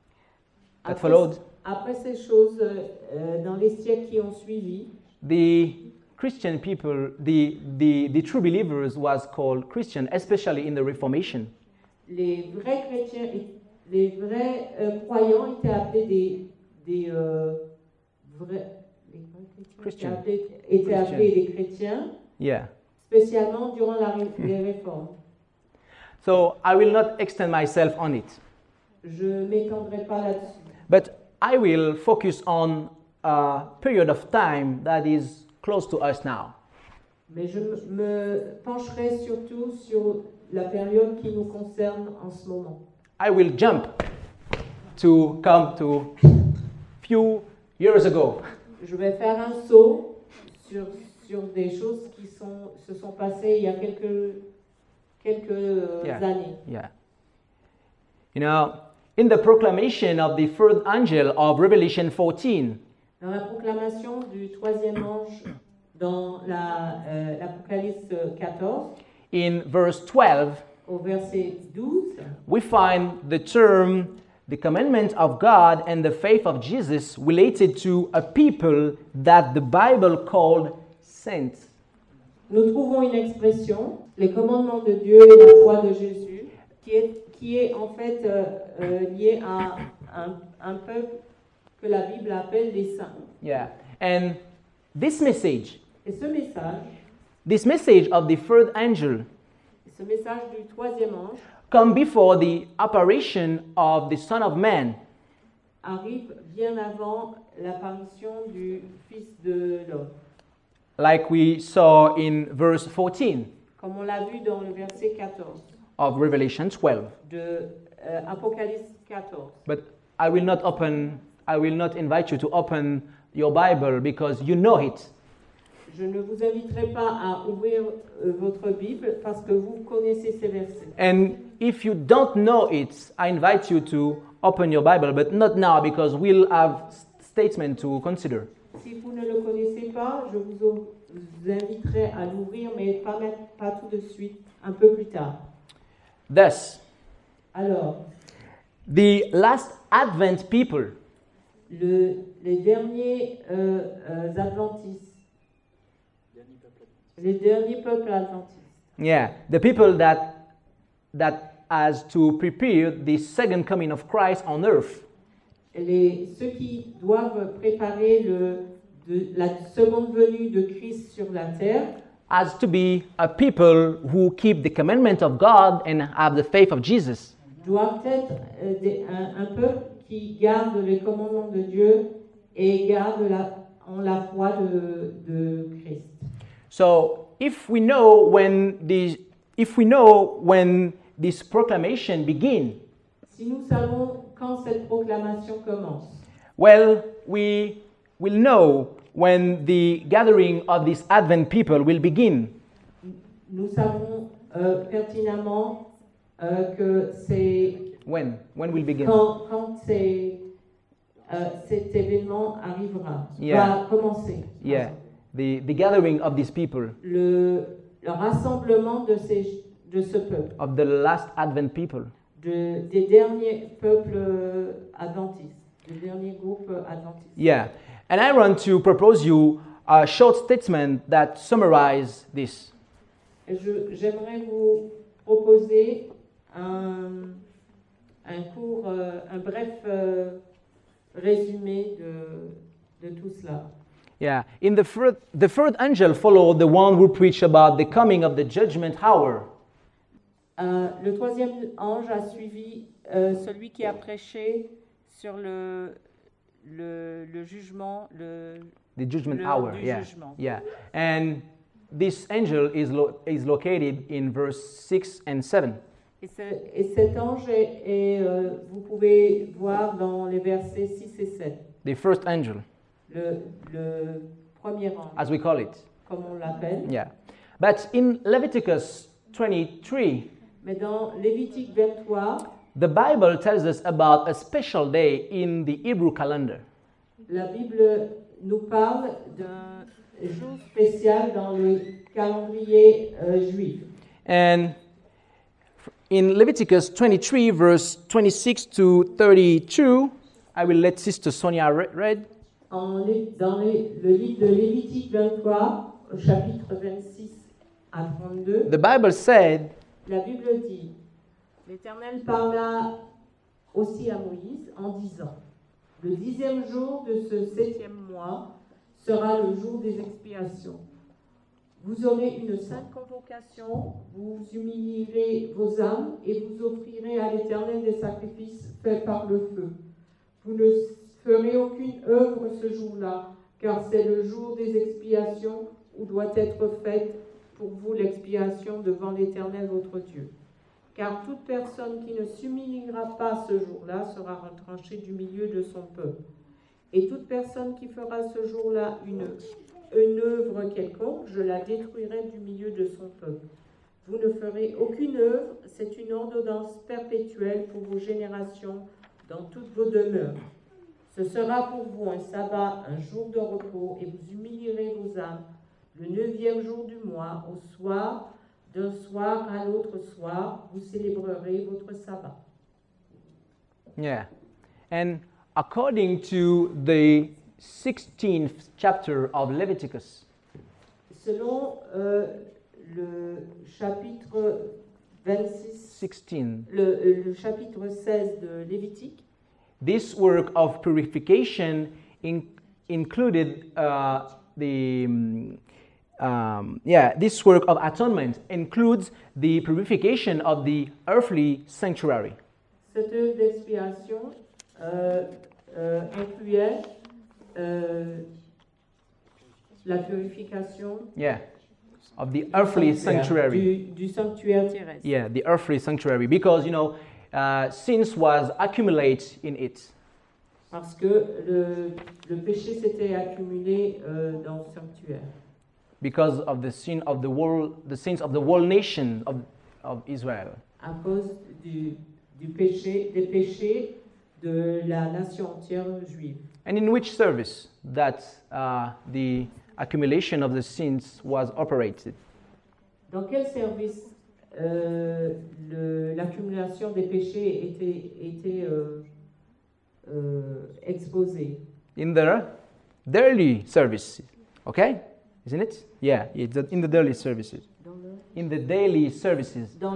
Après ces choses, dans les siècles qui ont suivi, the Christian people, the true believers was called Christian, especially in the Reformation. les vrais chrétiens, les vrais croyants étaient appelés des vrais Christian. étaient appelés des chrétiens, Yeah. spécialement durant les réformes. So I will not extend myself on it, Je ne m'étendrai pas là-dessus. but I will focus on a period of time that is close to us now. Mais je me pencherai surtout sur la période qui nous concerne en ce moment. I will jump to come to few years ago. Je vais faire un saut sur des choses qui se sont passées il y a quelques années. Yeah. You know, in the proclamation of the third angel of Revelation 14, Dans la proclamation du troisième ange dans l'Apocalypse 14, in verse 12, au verset 12, we find the term, the commandment of God and the faith of Jesus related to a people that the Bible called saints. nous trouvons une expression, les commandements de Dieu et la foi de Jésus, qui est en fait liée à un peuple que la Bible appelle les saints. Yeah. And this message Et ce message of the third angel ce message du troisième ange come before the apparition of the Son of Man. arrive bien avant l'apparition du Fils de l'homme, Like we saw in verse 14 comme on l'a vu dans le verset 14 of Revelation 12. de Apocalypse 14. But I will not invite you to open your Bible because you know it. Je ne vous inviterai pas à ouvrir votre Bible parce que vous connaissez ces versets. And if you don't know it, I invite you to open your Bible, but not now because we'll have statement to consider. Si vous ne le connaissez pas, je vous inviterai à l'ouvrir, mais pas tout de suite, un peu plus tard. Thus, Alors, the last Advent people, les derniers adventistes, les derniers peuples adventistes, yeah, the people that has to prepare the second coming of Christ on earth, ceux qui doivent préparer la seconde venue de Christ sur la terre, has to be a people who keep the commandment of God and have the faith of Jesus. doivent être un peuple qui garde les commandements de Dieu et ont la foi de Christ. So if we know when this proclamation begins, Si nous savons quand cette proclamation commence, well, we will know when the gathering of these Advent people will begin. nous savons pertinemment que c'est When will begin? quand cet événement arrivera, Yeah. va commencer. Yeah, the gathering of these people, Le rassemblement de ce peuple, of the last Advent people. des derniers peuples adventistes, des derniers groupes adventistes. Yeah, and I want to propose you a short statement that summarizes this. Et j'aimerais vous proposer un bref résumé de tout cela. Yeah, in the third angel followed the one who preached about the coming of the judgment hour. Le troisième ange a suivi celui qui a prêché sur le jugement, The judgment l'heure hour, du yeah, jugement. yeah. And this angel is located in verse 6 and 7. Et cet ange vous pouvez voir dans les versets 6 et 7. The first angel, Le premier ange, as we call it. comme on l'appelle. Yeah. But in Leviticus 23, Mais dans Lévitique 23, the Bible tells us about a special day in the Hebrew calendar. la Bible nous parle d'un jour spécial dans le calendrier juif. And in Leviticus 23, verse 26 to 32, I will let Sister Sonia read. Dans le livre de Lévitique 23, au chapitre 26 à 32, The Bible said, la Bible dit, l'Éternel parla aussi à Moïse en disant, le 10e jour de ce 7e mois sera le jour des expiations. Vous aurez une sainte convocation, vous humilierez vos âmes et vous offrirez à l'Éternel des sacrifices faits par le feu. Vous ne ferez aucune œuvre ce jour-là, car c'est le jour des expiations où doit être faite pour vous l'expiation devant l'Éternel votre Dieu. Car toute personne qui ne s'humiliera pas ce jour-là sera retranchée du milieu de son peuple. Et toute personne qui fera ce jour-là une œuvre quelconque, je la détruirai du milieu de son peuple. Vous ne ferez aucune œuvre, c'est une ordonnance perpétuelle pour vos générations dans toutes vos demeures. Ce sera pour vous un sabbat, un jour de repos, et vous humilierez vos âmes. Le 9e jour du mois, au soir, d'un soir à l'autre soir, vous célébrerez votre sabbat. yeah. And according to the 16th chapter of Leviticus, Selon le chapitre 26, 16, le chapitre 16 de Lévitique, this work of purification included this work of atonement includes the purification of the earthly sanctuary. cette œuvre d'expiation incluait la purification Yeah, of the earthly sanctuary. du sanctuaire terrestre. Yeah, the earthly sanctuary, because sins was accumulate in it. Parce que le péché s'était accumulé dans le sanctuaire. Because of the sin of the world, the sins of the whole nation of Israel. À cause des péchés de la nation entière juive. And in which service that the accumulation of the sins was operated? Dans quel service l'accumulation des péchés était exposée? In the daily services, okay? Isn't it? Yeah, it's in the daily services. In the daily services. Dans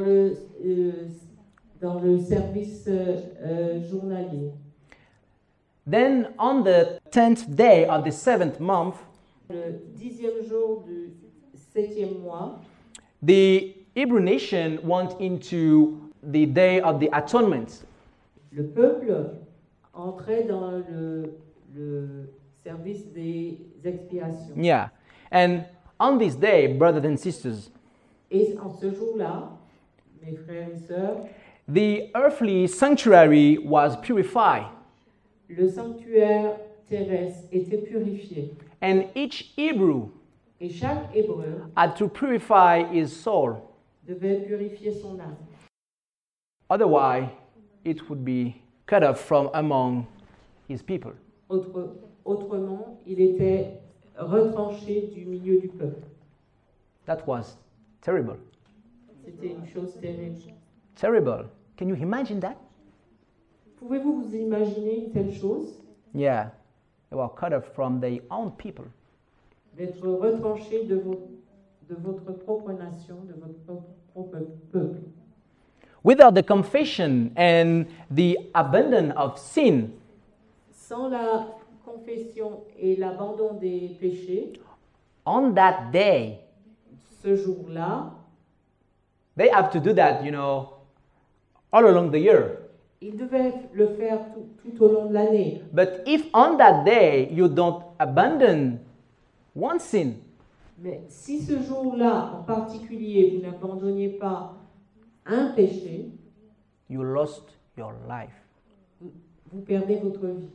le service journalier. Then on the 10th day of the 7th month, Le 10e jour du 7e mois, the Hebrew nation went into the day of the atonement. le peuple entrait dans le service des expiations. Yeah. And on this day, brothers and sisters, Et en ce jour-là, mes frères et sœurs, the earthly sanctuary was purified, le sanctuaire terrestre était purifié. and each Hebrew Et chaque Hébreu had to purify his soul. devait purifier son âme. Otherwise, it would be cut off from among his people. Autrement, il était retranché du milieu du peuple. That was terrible. C'était une chose terrible. Terrible. Can you imagine that? Pouvez-vous vous imaginer une telle chose? Yeah. They were cut off from their own people. D'être retranché de votre propre nation, de votre propre peuple. Without the confession and the abandon of sin, Sans la confession et l'abandon des péchés, on that day, ce jour-là, they have to do that, all along the year. il devait le faire tout au long de l'année. But if on that day you don't abandon one sin, Mais si ce jour-là, en particulier, vous n'abandonniez pas un péché, you lost your life. vous perdez votre vie.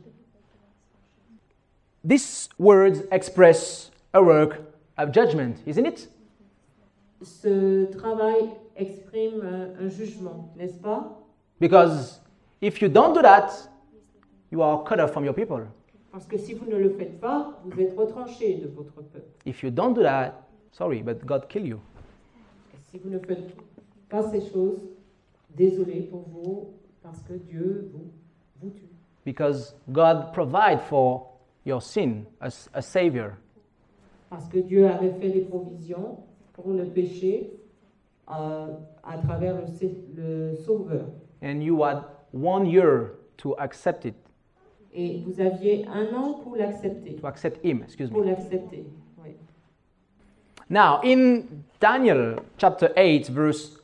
These words express a work of judgment, isn't it? Ce travail exprime un jugement, n'est-ce pas? Because if you don't do that, you are cut off from your people. Parce que si vous ne le faites pas, vous êtes retranché de votre peuple. If you don't do that, sorry, but God kill you. Et si vous ne faites pas ces choses, désolé pour vous, parce que Dieu vous tue. Because God provide for your sin a savior. Parce que Dieu avait fait des provisions pour le péché à travers le Sauveur. And you had 1 year to accept it, Et vous aviez 1 an pour l'accepter. to accept him, excuse Pour me. l'accepter, oui. Now, in Daniel chapter 8, verse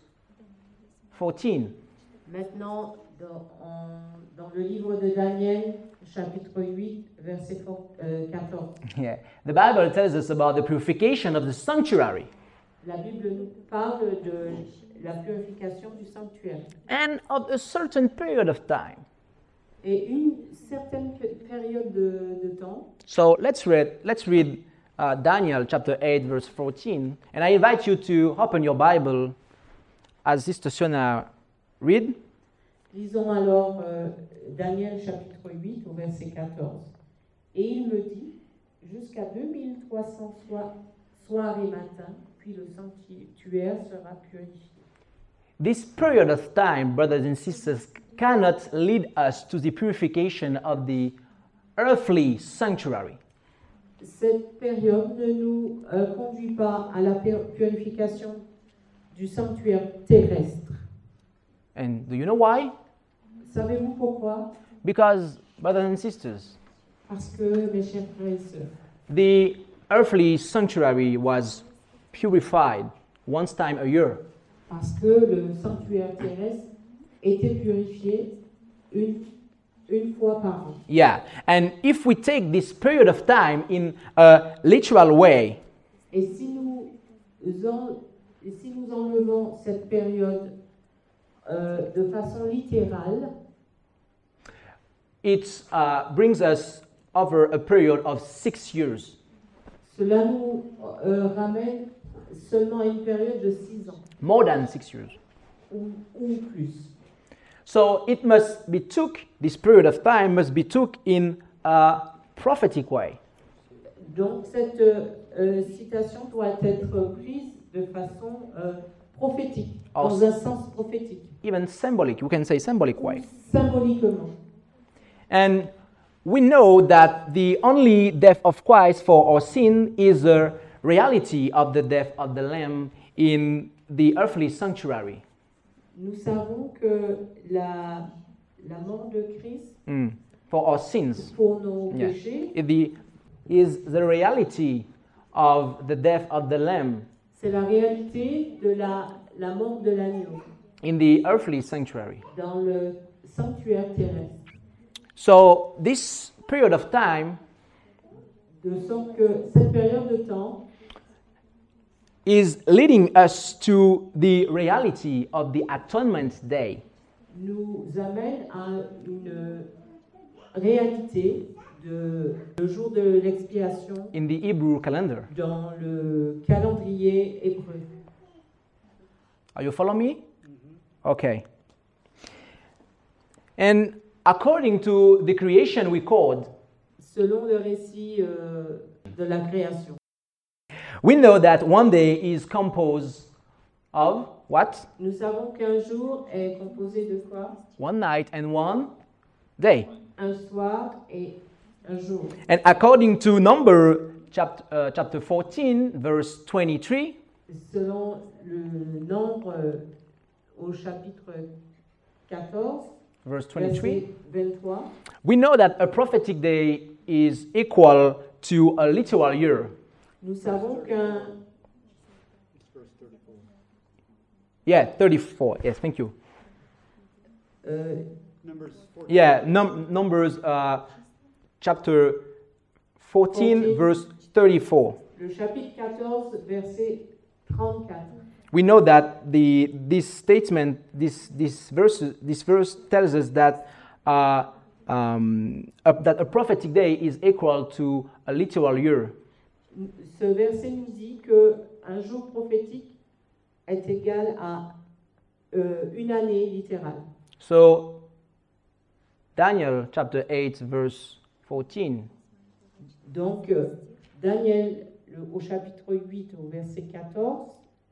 14, Maintenant, dans le livre de Daniel, chapitre 8, verset 14, yeah, the Bible tells us about the purification of the sanctuary. la Bible nous parle de la purification du sanctuaire. And of a certain period of time. Et une certaine période de temps. So let's read Daniel chapter 8, verse 14. And I invite you to open your Bible as Sister Siona read. Lisons alors Daniel chapitre 8 au verset 14. Et il me dit, jusqu'à 2300 soirs et matins, puis le sanctuaire sera purifié. This period of time, brothers and sisters, cannot lead us to the purification of the earthly sanctuary. Cette période ne nous conduit pas à la purification du sanctuaire terrestre. And do you know why? Savez-vous pourquoi? Because, brothers and sisters, Parce que, mes chers frères et sœurs, the earthly sanctuary was purified once time a year. parce que le sanctuaire terrestre était purifié une fois par an. Yeah, and if we take this period of time in a literal way, Et si nous enlevons cette période de façon littérale, it brings us over a period of 6 years. cela nous ramène seulement à une période de 6 ans More than 6 years. ou plus. So it must be took, this period of time must be took in a prophetic way. Donc cette citation doit être prise de façon prophétique, dans un sens prophétique, Even symbolic, you can say symbolic way. symboliquement. And we know that the only death of Christ for our sin is a reality of the death of the Lamb in the earthly sanctuary. Nous savons que la mort de Christ For our sins. pour nos Yeah. péchés, Is the reality of the death of the Lamb c'est la réalité de la mort de l'agneau in the earthly sanctuary. dans le sanctuaire terrestre. So this period of time De sorte que cette période de temps is leading us to the reality of the Atonement Day. nous amène à une réalité de le jour de l'expiation In the Hebrew calendar. dans le calendrier hébreu. Are you following me? Okay. And according to the creation record, Selon le récit de la création, we know that one day is composed of what? nous savons qu'un jour est composé de quoi? One night and one day. Un soir et un jour. And according to Number chapter 14, verse 23, Selon le nombre au chapitre 14, verse 23, verset 23, we know that a prophetic day is equal to a literal year. nous savons qu'un Yeah, 34. Yes, thank you. Numbers 14. Yeah, Numbers chapter 14, 14. verse 34. le chapitre 14, verset 34. We know that this statement, this verse tells us that that a prophetic day is equal to a literal year. Ce verset nous dit que un jour prophétique est égal à une année littérale. So, Daniel chapter 8, verse 14. Donc, Daniel, au chapitre 8, au verset 14,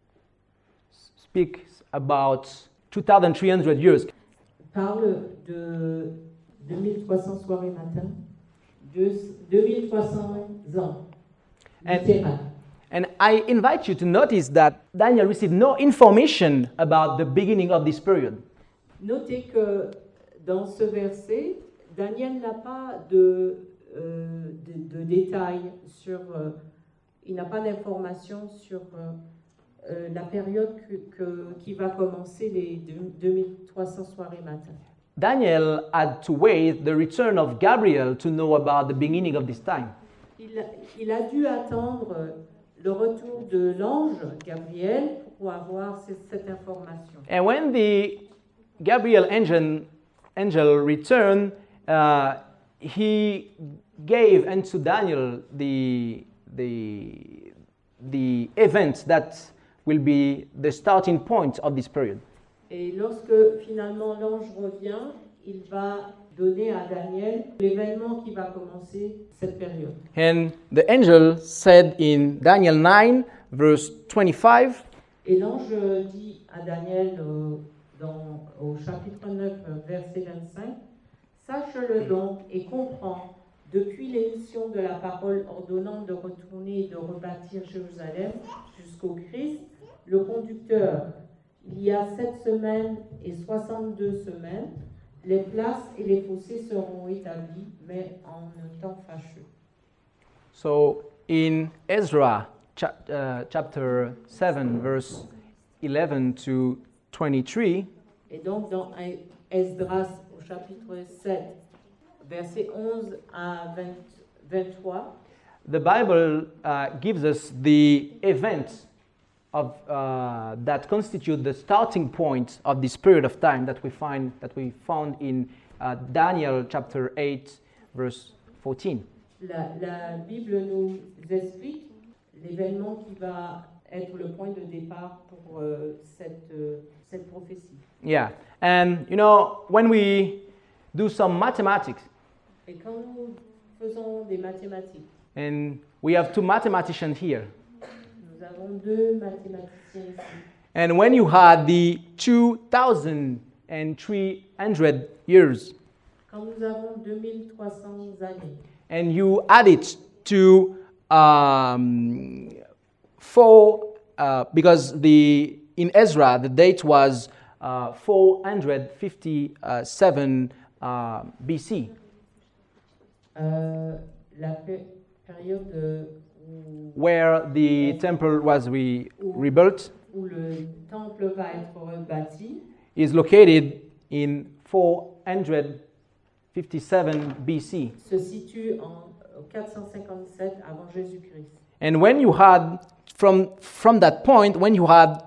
Speaks about 2,300 years. parle de 2300 soirées matin, de 2300 ans, And- littéral. And I invite you to notice that Daniel received no information about the beginning of this period. Notez que dans ce verset, Daniel n'a pas de détails sur, il n'a pas d'informations sur la période qui va commencer les 2300 soirées matin. Daniel had to wait the return of Gabriel to know about the beginning of this time. Il a dû attendre le retour de l'ange Gabriel pour avoir cette information. And when the Gabriel angel returned, he gave unto Daniel the event that will be the starting point of this period. Et lorsque finalement l'ange revient, il va donner à Daniel l'événement qui va commencer cette période. And the angel said in Daniel 9, verse 25, Et l'ange dit à Daniel au chapitre 9, verset 25, « Sache-le donc et comprends, depuis l'émission de la parole ordonnant de retourner et de rebâtir Jérusalem jusqu'au Christ, le conducteur, il y a 7 semaines et 62 semaines, les places et les fossés seront établis, mais en un temps fâcheux. » So in Ezra chapter 7, verse 11 to 23, Et donc dans Esdras au chapitre 7, versets 11 à 23, the Bible gives us the event of that constitute the starting point of this period of time that we found in Daniel chapter 8, verse 14. la Bible nous explique l'événement qui va être le point de départ pour cette prophétie. Yeah, and you know, when we do some mathematics, Et quand nous faisons des mathématiques, and we have two mathematicians here, nous avons 2 mathématiciens ici. and when you had the 2,300 years, Quand nous avons 2300 années, and you add it to 4, because in Ezra the date was 457 BC. La période Where the temple was rebuilt où le temple va être rebâti is located in 457 BC. se situe 457 avant Jésus-Christ. And when you had, from that point, when you had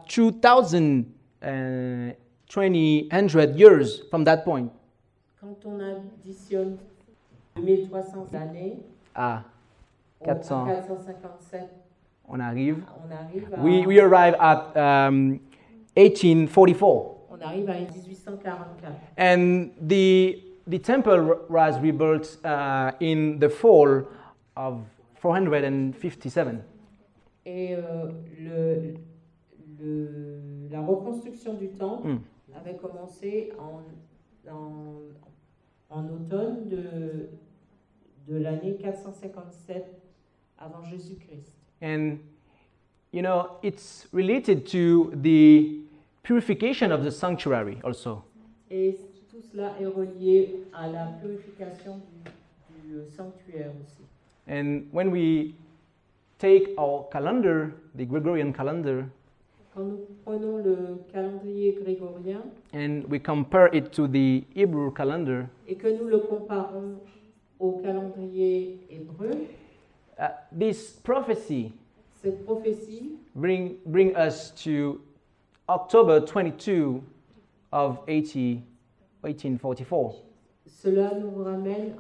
2,000 years from that point. Quand on additionne 2300 années À à 400, 457, on arrive. on arrive à, We arrive at 1844. on arrive à 1844. And the temple was rebuilt in the fall of 457. Et la reconstruction du temple avait commencé en automne de l'année 457 avant Jésus-Christ. And, you know, it's related to the purification of the sanctuary also. Et tout cela est relié à la purification du sanctuaire aussi. And when we take our calendar, the Gregorian calendar, Quand nous prenons le calendrier grégorien and we compare it to the Hebrew calendar, et que nous le comparons au calendrier hébreu, this prophecy cette prophétie bring us to October 22 of 1844. cela nous ramène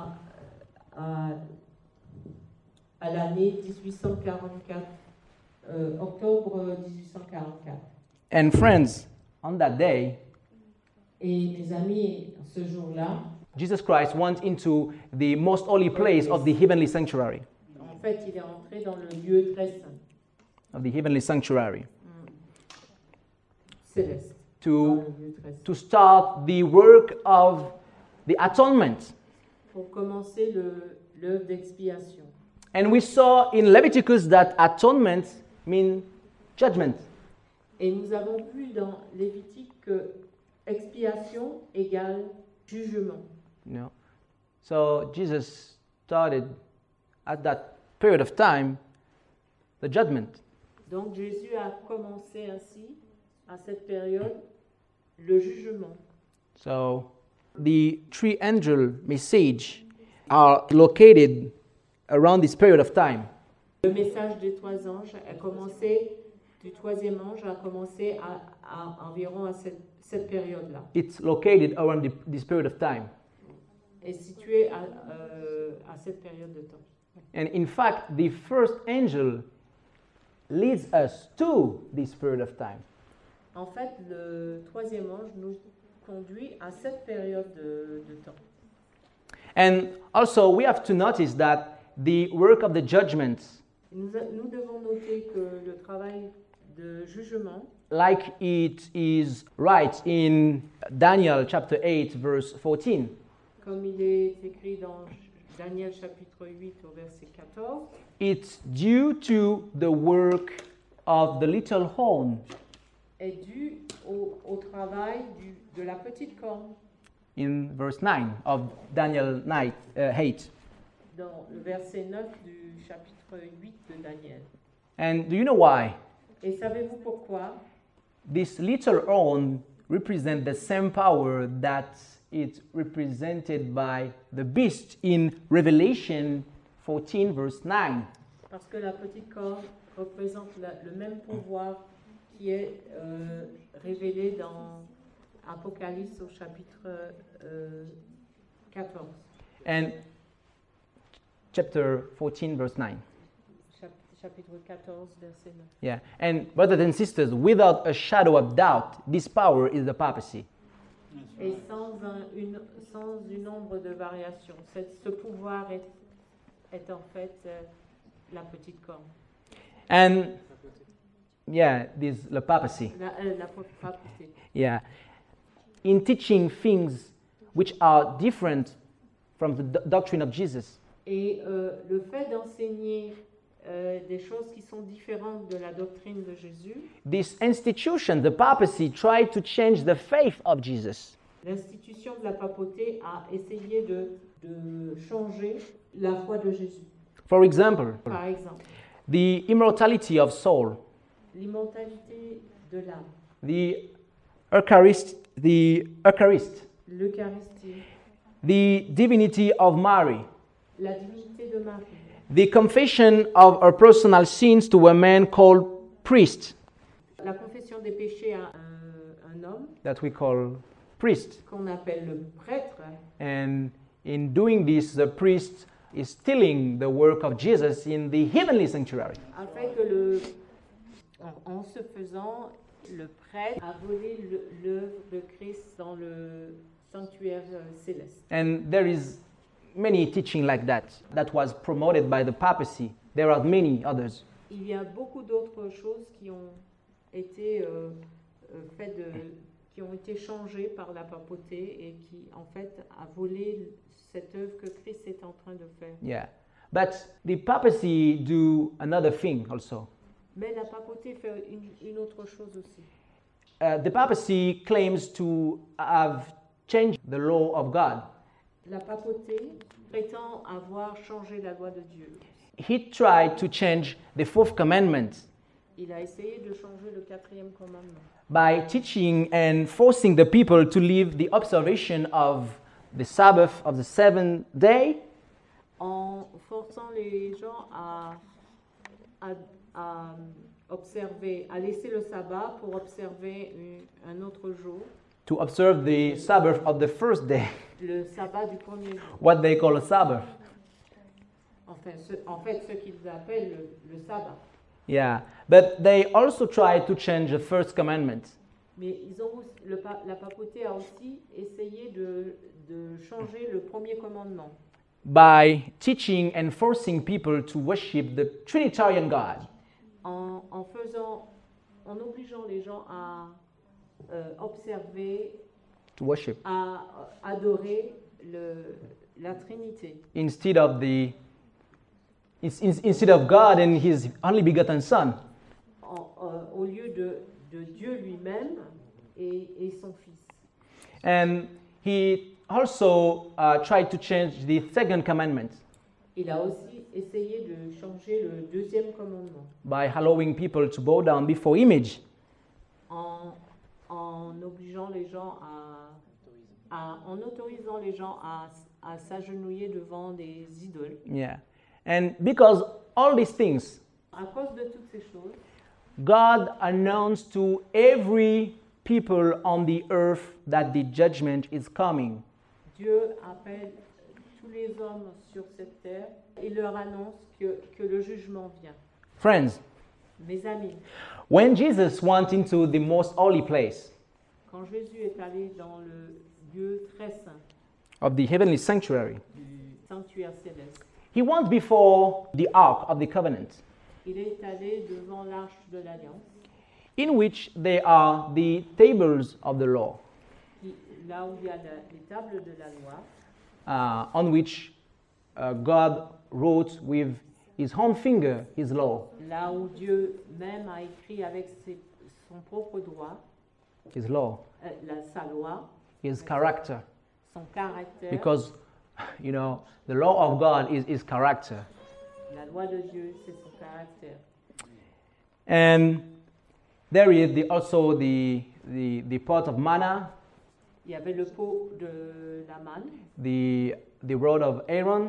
à l'année 1844, octobre 1844. And friends, on that day, Et mes amis, ce jour-là, Jesus Christ went into the most holy place of the heavenly sanctuary. en fait, il est entré dans le lieu très saint, Of the heavenly sanctuary céleste, dans to, le lieu très saint, to start the work of the atonement. pour commencer l'œuvre d'expiation. And we saw in Leviticus that atonement means judgment. Et nous avons vu dans Lévitique que expiation égale jugement. You know? So Jesus started at that period of time the judgment. Donc Jésus a commencé ainsi, à cette période, le jugement. So the three angel message are located around this period of time. Le message des trois anges a commencé, du troisième ange a commencé à environ à cette période-là. It's located around this period of time. Est situé à cette période de temps. And in fact, the first angel leads us to this period of time. En fait, le troisième ange nous conduit à cette période de temps. And also, we have to notice that the work of the judgment, Nous devons noter que le travail de jugement, like it is right in Daniel chapter 8, verse 14, comme il est écrit dans Daniel chapitre 8 au verset 14, it's due to the work of the little horn est dû au travail de la petite corne in verse 9 of Daniel 8. dans le verset 9 du chapitre 8 de Daniel. And do you know why? Et savez-vous pourquoi? This little horn represents the same power that it's represented by the beast in Revelation 14, verse 9. Parce que la petite corne représente le même pouvoir qui est révélé dans Apocalypse au chapitre 14. And chapter 14, verse 9. Chapitre 14, verset 9. Yeah. And brothers and sisters, without a shadow of doubt, this power is the papacy. Et sans une ombre de variation, ce pouvoir est en fait la petite corne. And yeah, this the papacy. La papacy. Yeah. In teaching things which are different from the doctrine of Jesus. Et le fait d'enseigner des choses qui sont différentes de la doctrine de Jésus, This institution, the papacy, tried to change the faith of Jesus. l'institution de la papauté a essayé de changer la foi de Jésus. For example, Par exemple, the immortality of soul, l'immortalité de l'âme, the Eucharist, l'Eucharistie, the divinity of Mary, La divinité de Marie. The confession of her personal sins to a man called priest, La confession des péchés à un homme that we call priest. qu'on appelle le prêtre. And in doing this, the priest is stealing the work of Jesus in the heavenly sanctuary. Afin que en ce faisant, le prêtre a volé l'œuvre de Christ dans le sanctuaire céleste. And there is many teaching like that was promoted by the papacy. There are many others. Il y a beaucoup d'autres choses qui ont été qui ont été changées par la papauté et qui en fait a volé cette œuvre que Christ est en train de faire. Yeah. But the papacy do another thing also. Mais la papauté fait une autre chose aussi. The papacy claims to have changed the law of God. La papauté prétend avoir changé la loi de Dieu. He tried to change the fourth commandment Il a essayé de changer le 4e commandement by teaching and forcing the people to leave the observation of the Sabbath of the seventh day en forçant les gens à observer, à laisser le sabbat pour observer un autre jour, to observe the Sabbath of the first day, le sabbat du premier jour. what they call a Sabbath. En fait, ce qu'ils appellent le sabbat. Yeah, but they also tried to change the first commandment Mais la papauté a aussi essayé de changer le premier commandement by teaching and forcing people to worship the Trinitarian God. en obligeant les gens à observer, To worship à adorer la Trinité. instead of God and His only begotten Son. Au lieu de Dieu lui-même et son Fils. And he also tried to change the second commandment Il a aussi essayé de changer le 2e commandement by allowing people to bow down before image. en obligeant les gens en autorisant les gens à s'agenouiller devant des idoles. Yeah. And because all these things, À cause de toutes ces choses, God announced to every people on the earth that the judgment is coming. Dieu appelle tous les hommes sur cette terre et leur annonce que le jugement vient. Friends, Mes amis, when Jesus went into the most holy place quand Jésus est allé dans le lieu très saint of the heavenly sanctuary, du sanctuaire céleste, he went before the ark of the covenant, il est allé devant l'arche de l'Alliance, in which there are the tables of the law, là où il y a les tables de la loi, on which God wrote with his own finger his law, là où Dieu même a écrit avec son propre droit, his law, sa loi, his character. son caractère. Because, you know, the law of God is his character. La loi de Dieu, c'est son caractère. And there is also the pot of manna, Il y avait le pot de la manne, the rod of Aaron.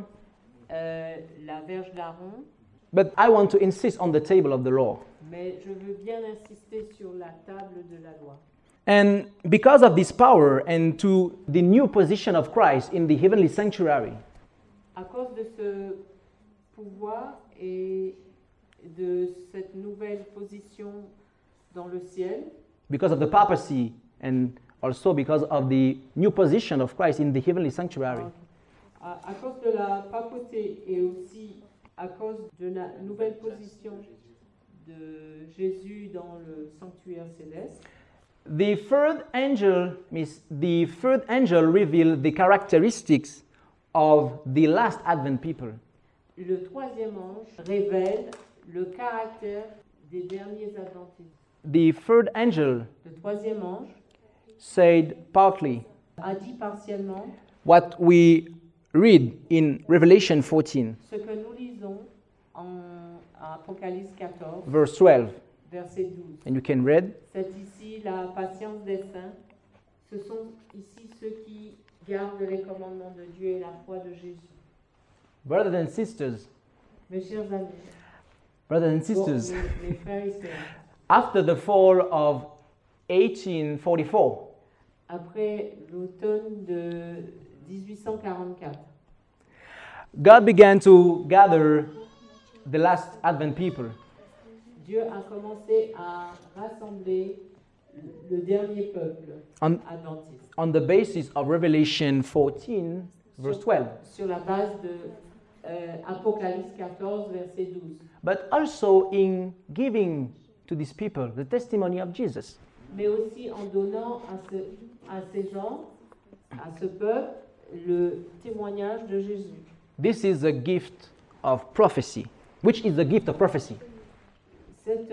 la verge d'Aaron, But I want to insist on the table of the law. mais je veux bien insister sur la table de la loi. And because of this power and to the new position of Christ in the heavenly sanctuary, À cause de ce pouvoir et de cette nouvelle position dans le ciel, because of the papacy and also because of the new position of Christ in the heavenly sanctuary, à cause de la papauté et aussi à cause de la nouvelle position de Jésus dans le sanctuaire céleste, the third angel revealed the characteristics of the last Advent people. le 3e ange révèle le caractère des derniers adventistes. The third angel Le 3e ange said partly a dit partiellement what we read in Revelation 14, ce que nous lisons en Apocalypse 14, verse 12. verset 12. And you can read. C'est ici la patience des saints. Ce sont ici ceux qui gardent les commandements de Dieu et la foi de Jésus. Brothers and sisters, Mes chers amis, brothers and bon, sisters, mes frères et sœurs, after the fall of 1844, après l'automne de 1844, God began to gather the last Advent people. Dieu a commencé à rassembler le dernier peuple On, adventiste on the basis of Revelation 14, verse 12, sur la base de Apocalypse 14, verset 12. but also in giving to these people the testimony of Jesus. Mais aussi en donnant à ces gens, à ce peuple, le témoignage de Jésus. This is a gift of prophecy. Which is the gift of prophecy? C'est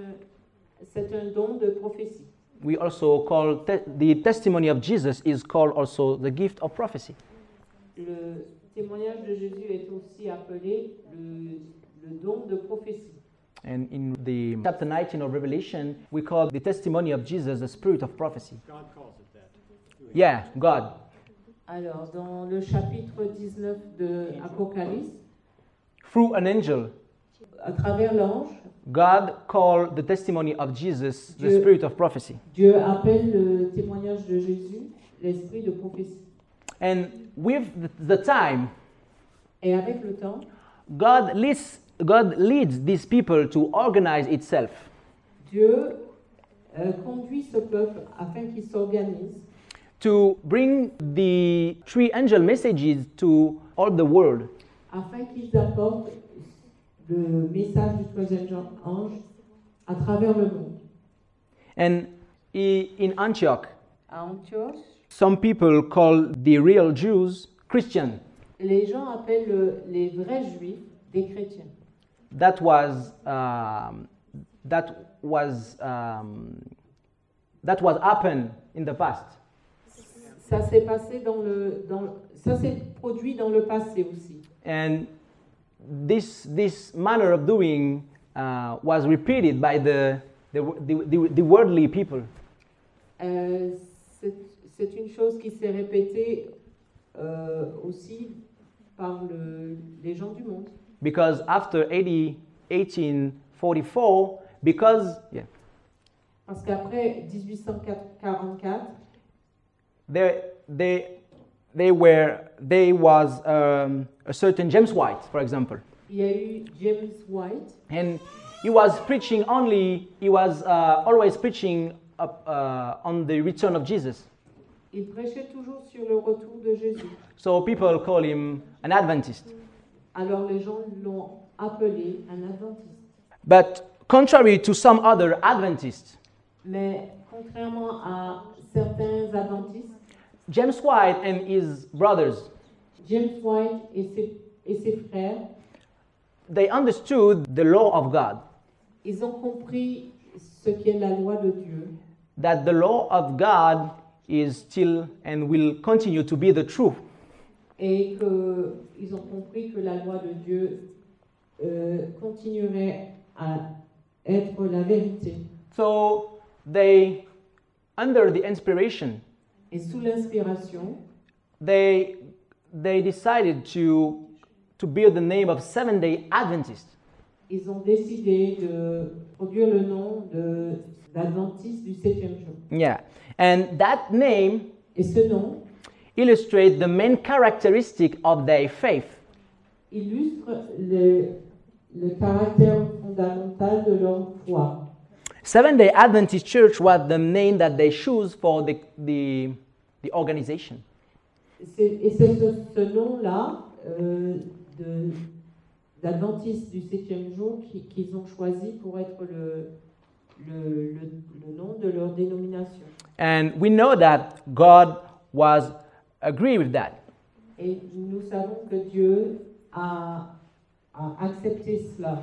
un don de prophétie. We also call the testimony of Jesus is called also the gift of prophecy. Le témoignage de Jésus est aussi appelé le don de prophétie. And in the chapter 19 of Revelation, we call the testimony of Jesus the spirit of prophecy. God calls it that. Yeah, God. Alors, dans le chapitre 19 de Apocalypse, Through an angel, à travers l'ange, God called the testimony of Jesus the Dieu- spirit of prophecy. Dieu appelle le témoignage de Jésus l'esprit de prophétie. And with the time, Et avec le temps, God leads these people to organize itself, Dieu conduit ce peuple afin qu'il s'organise, to bring the three angel messages to all the world. afin qu'ils apportent le message du troisième ange à travers le monde. And in Antioch, À Antioche, some people call the real Jews Christian. les gens appellent les vrais juifs des chrétiens. That was happened in the past. Ça s'est passé ça s'est produit dans le passé aussi. And this manner of doing was repeated by the worldly people. C'est une chose qui s'est répétée aussi par les gens du monde. Because after 1844, Parce qu'après 1844, there was a certain James White, for example, il y a eu James White and he was always preaching on the return of Jesus. Il prêchait toujours sur le retour de Jésus. So people call him an Adventist. Alors les gens l'ont appelé un adventiste. But contrary to some other Adventists, Mais contrairement à certains adventistes, James White and his brothers, James White et ses frères, they understood the law of God, ils ont compris ce qu'est la loi de Dieu. that the law of God is still and will continue to be the truth. Et qu'ils ont compris que la loi de Dieu continuerait à être la vérité. So they, under the inspiration, Et sous l'inspiration, they decided to build the name of Seventh-day Adventist. ils ont décidé de produire le nom d'Adventiste du 7e jour. Yeah, and that name Et ce nom illustrates the main characteristic of their faith. illustre le caractère fondamental de leur foi. Seventh-day Adventist Church was the name that they chose for the organization. Et c'est ce nom-là d'Adventiste du 7e jour qu'ils ont choisi pour être le nom de leur dénomination. And we know that God was agree with that. Et nous savons que Dieu a accepté cela.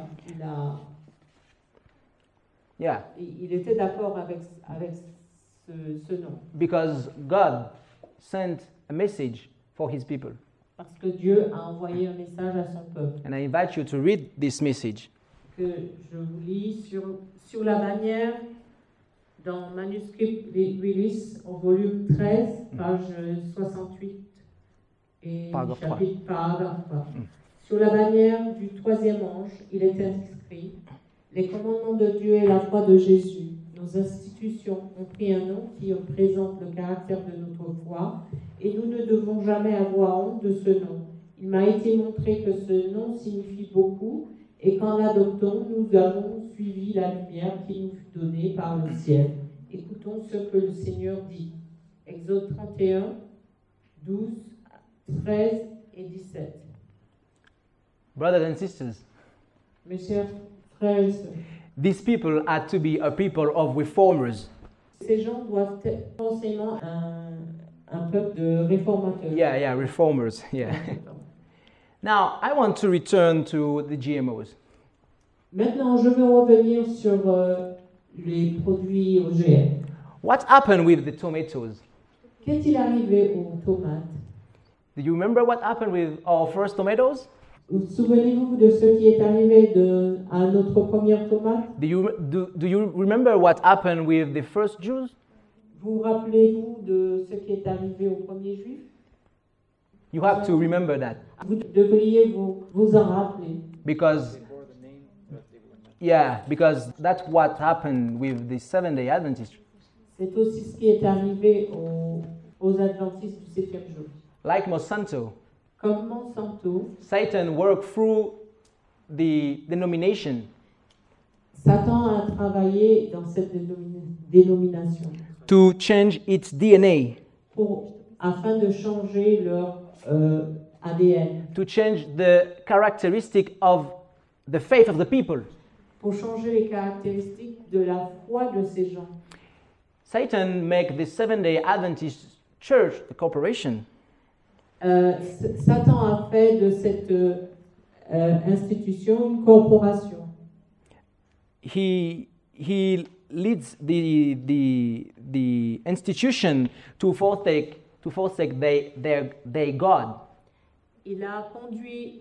Il était d'accord avec ce nom. Because God sent a message for his people. Parce que Dieu a envoyé un message à son peuple. And I invite you to read this message. Que je vous lis sur la bannière dans Manuscrit Release au volume 13, page 68 et Paragraphe 3. chapitre paragraphe 3. Sur la bannière du troisième ange, il est inscrit « Les commandements de Dieu et la foi de Jésus. Nos institutions ont pris un nom qui représente le caractère de notre foi et nous ne devons jamais avoir honte de ce nom. Il m'a été montré que ce nom signifie beaucoup et qu'en l'adoptant, nous avons suivi la lumière qui nous fut donnée par le ciel. Écoutons ce que le Seigneur dit. » Exode 31, 12, 13 et 17. Brothers and sisters, Mes chers frères et sœurs, these people are to be a people of reformers. ces gens doivent être forcément un peuple de réformateurs. Yeah, reformers. Yeah. Now, I want to return to the GMOs. Maintenant, je vais revenir sur les produits OGM. What happened with the tomatoes? Qu'est-il arrivé aux tomates? Do you remember what happened with our first tomatoes? Vous souvenez-vous de ce qui est arrivé à notre première tomate? Do you remember what happened with the first Jews? Vous rappelez-vous de ce qui est arrivé aux premiers juifs? You have to remember that Vous devriez vous en rappeler. because that's what happened with the Seventh-day Adventists. C'est aussi ce qui est arrivé aux adventistes du 7e jour. Like Monsanto, Comme Monsanto, Satan worked through the denomination Satan a travaillé dans cette dénomination to change its DNA, afin de changer leur ADN, to change the characteristic of the faith of the people. pour changer les caractéristiques de la foi de ces gens. Satan make the Seventh-day Adventist Church the corporation. Satan a fait de cette institution une corporation. He leads the institution to forsake their God. Il a conduit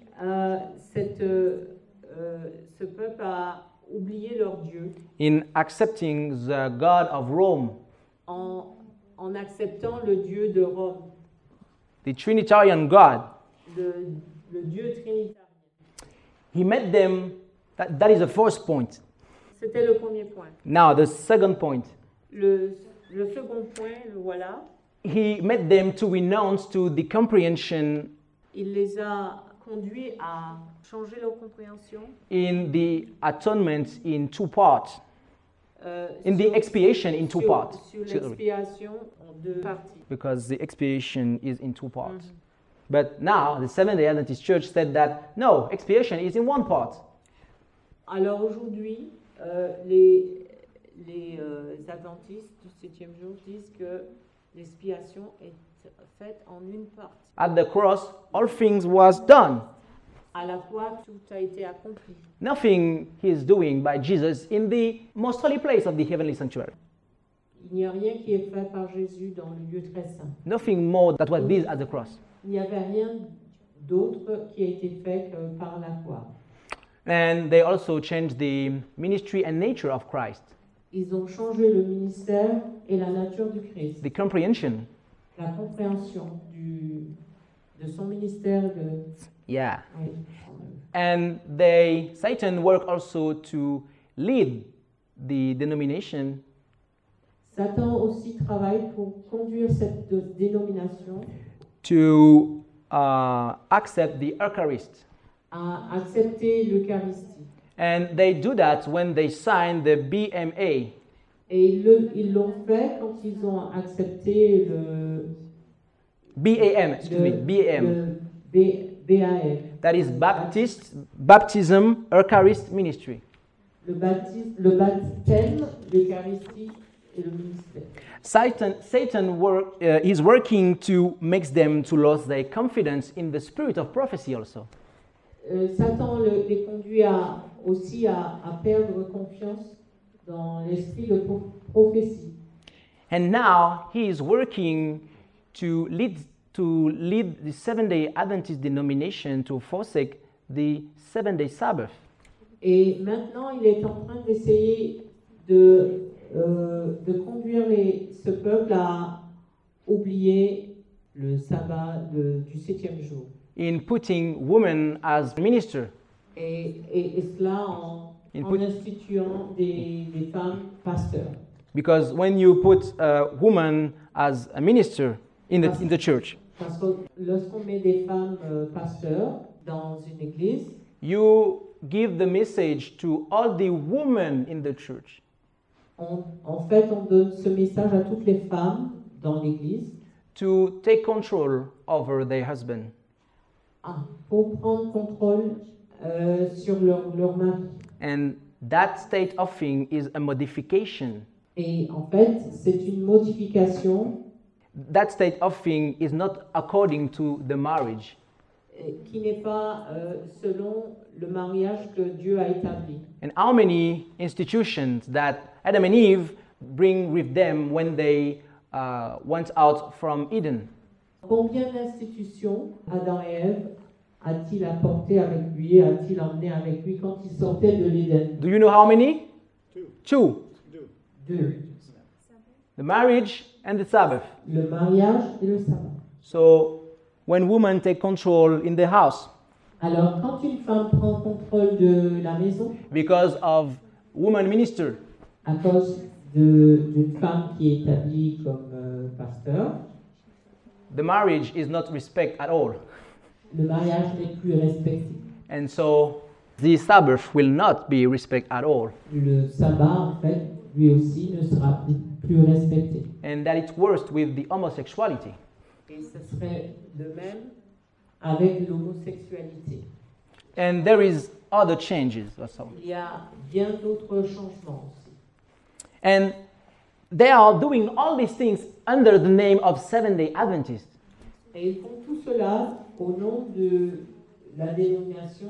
ce peuple à oublier leur Dieu In accepting the God of Rome, en acceptant le Dieu de Rome, the Trinitarian God. le Dieu trinitaire. He met them, that is the first point. C'était le premier point. Now, the second point. Le second point, le voilà. He met them to renounce to the comprehension Il les a conduits à changer leur compréhension. in the atonement in two parts. In the expiation in two parts. Sur l'expiation en deux parties. Because the expiation is in two parts. But now, the Seventh-day Adventist Church said that, no, expiation is in one part. Alors aujourd'hui, les adventistes du 7e jour disent que l'expiation est faite en une partie. At the cross, all things was done. À la fois, tout a été accompli. Nothing he is doing by Jesus in the most holy place of the heavenly sanctuary. Il n'y a rien qui est fait par Jésus dans le lieu très saint. Nothing more than what did at the cross. Il n'y avait rien d'autre qui a été fait que par la croix. And they also changed the ministry and nature of Christ, Ils ont changé le ministère et la nature du Christ, the comprehension. la compréhension de son ministère. Yeah. Oui. And Satan worked also to lead the denomination Satan aussi travaille pour conduire cette dénomination to accept the Eucharist. à accepter l'Eucharistie. And they do that when they sign the BMA. Et ils l'ont fait quand ils ont accepté le BAM. BAM. That is Baptism Eucharist Ministry. Le baptême, l'Eucharistie et le ministère. Satan is working to make them to lose their confidence in the spirit of prophecy also. Satan les conduit aussi à perdre confiance dans l'esprit de prophétie. And now he is working to lead the Seventh-day Adventist denomination to forsake the seven-day Sabbath. Et maintenant, il est en train d'essayer de conduire ce peuple à oublier le sabbat du 7e jour. in putting women as minister. Et cela en instituant des femmes pasteurs. Because when you put a woman as a minister in the church, Parce que lorsqu'on met des femmes pasteurs dans une église, you give the message to all the women in the church en fait, on donne ce message à toutes les femmes dans l'église to take control over their husband. Pour prendre contrôle sur leur mari. And that state of thing is a modification. Et en fait, c'est une modification That state of thing is not according to the marriage. Qui n'est pas selon le mariage que Dieu a établi. And how many institutions that Adam and Eve bring with them when they went out from Eden? Combien d'institutions Adam et Ève a-t-il apporté avec lui, a-t-il emmené avec lui quand ils sortaient de l'Éden? Do you know how many? Two. Deux. The marriage and the Sabbath. Le mariage et le sabbat. So when women take control in the house, alors quand une femme prend contrôle de la maison, because of woman minister, à cause d'une femme qui est établie comme pasteur, the marriage is not respect at all. Le mariage n'est plus respecté. And so the Sabbath will not be respect at all. Le sabbat, en fait, lui aussi ne sera plus respecté. And that it's worse with the homosexuality. Et ce serait de même avec l'homosexualité. And there is other changes also. Il y a bien d'autres changements aussi. And they are doing all these things under the name of Seventh-day Adventists. Et ils font tout cela au nom de la dénomination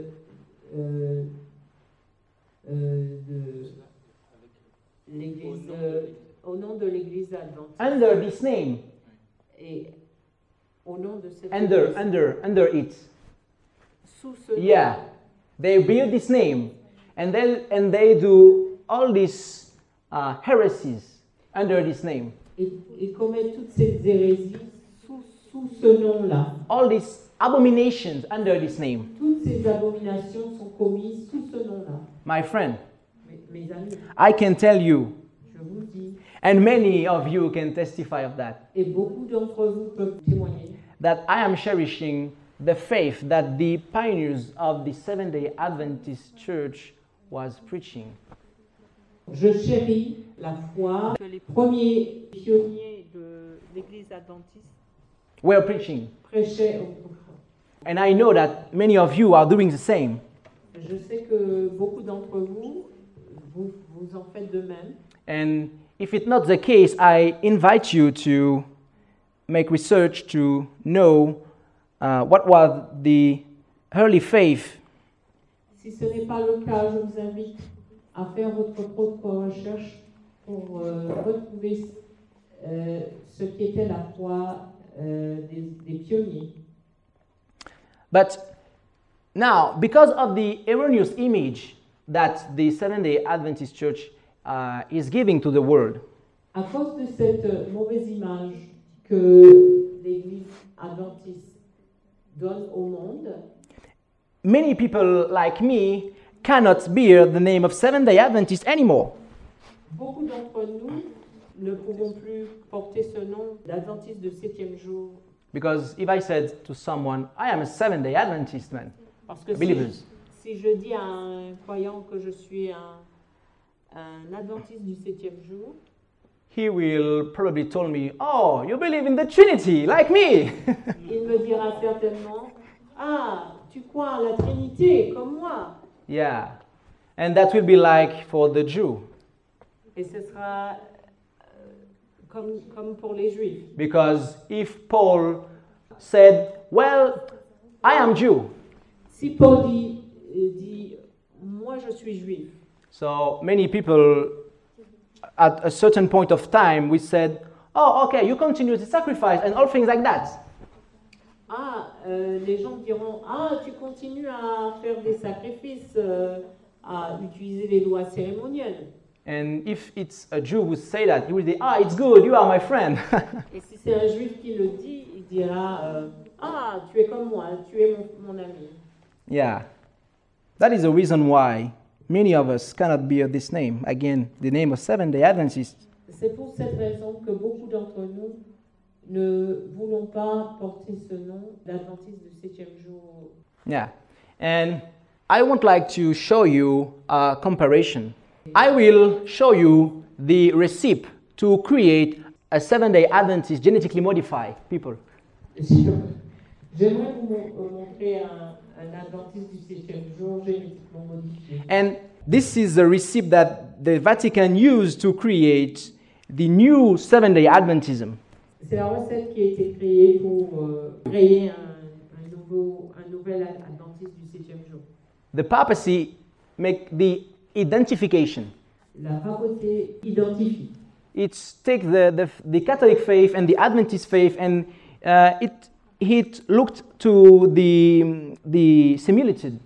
de l'église, au nom de l'église adventiste. Under this name. Et au nom de cette Under it. Sous ce nom. Yeah. They bear this name. And they do all these heresies under this name. Ils commettent toutes ces hérésies sous ce nom-là. All these abominations under this name. Toutes ces abominations sont commises sous ce nom-là. My friend, mes amis, I can tell you, je vous le dis, and many of you can testify of that, et beaucoup d'entre vous peuvent témoigner, that I am cherishing the faith that the pioneers of the Seventh-day Adventist Church was preaching. Je chéris la foi que les premiers pionniers de l'Église adventiste were preaching. prêchaient. And I know that many of you are doing the same. Je sais que beaucoup d'entre vous en faites de même. And if it's not the case, I invite you to make research to know what was the early faith. Si ce n'est pas le cas, je vous invite à faire votre propre recherche pour retrouver ce qui était la foi des pionniers. But now, because of the erroneous image that the Seventh-day Adventist Church is giving to the world, à cause de cette mauvaise image que l'Église adventiste donne au monde, many people like me cannot bear the name of Seventh-day Adventist anymore. Beaucoup d'entre nous ne pouvons plus porter ce nom d'adventiste de 7e jour. Because if I said to someone, I am a Seventh-day Adventist man, Parce que believers, si je dis à un croyant que je suis un adventiste du 7e jour, he will probably tell me, oh, you believe in the Trinity, like me. il me dira certainement, ah, tu crois en la Trinité, comme moi. Yeah, and that will be like for the Jew. Et ce sera comme pour les Juifs. Because if Paul said, well, I am Jew. Si Paul dit moi je suis juif. So many people at a certain point of time we said, oh, okay, you continue the sacrifice and all things like that. Les gens diront, tu continues à faire des sacrifices, à utiliser les lois cérémonielles. And if it's a Jew who say that, he will say, it's good, you are my friend. Et si c'est un juif qui le dit, il dira, ah, tu es comme moi, tu es mon ami. Yeah. That is the reason why many of us cannot bear this name. Again, the name of Seventh-day Adventists. C'est pour cette raison que beaucoup d'entre nous ne voulons pas porter ce nom d'Adventiste du 7e jour. Yeah. And I would like to show you a comparison. I will show you the recipe to create a Seventh-day Adventist genetically modified people. J'aimerais vous montrer un Adventiste du 7e jour génétiquement modifié. And this is the recipe that the Vatican used to create the new Seventh-day Adventism. C'est la recette qui a été créée pour créer un nouvel Adventiste du 7e jour. The papacy make the identification. La papauté identifie. It's take the Catholic faith and the Adventist faith, and it looked to the similitude.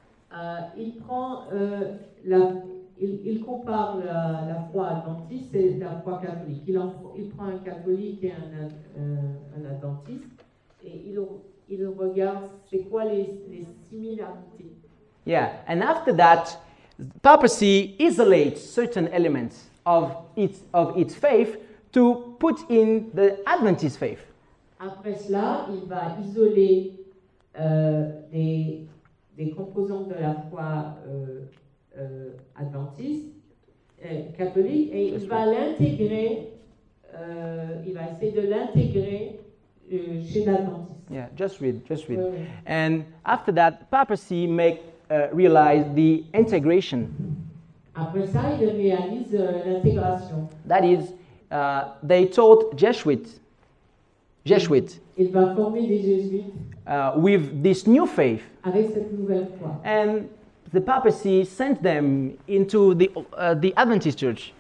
Il compare la foi adventiste et la foi catholique. Il prend un catholique et un adventiste et il regarde c'est quoi les similarités. Yeah, and after that, papacy isolates certain elements of its faith to put in the Adventist faith. Après cela, il va isoler des composantes de la foi adventiste, catholique, et il va l'intégrer, il va essayer de l'intégrer chez l'adventiste. Yeah, just read. And after that, papacy realize the integration. Après ça, il réalise l'intégration. That is, they taught Jesuits. Il va former des jésuites with this new faith. Avec cette nouvelle foi. And the papacy sent them into the Adventist church.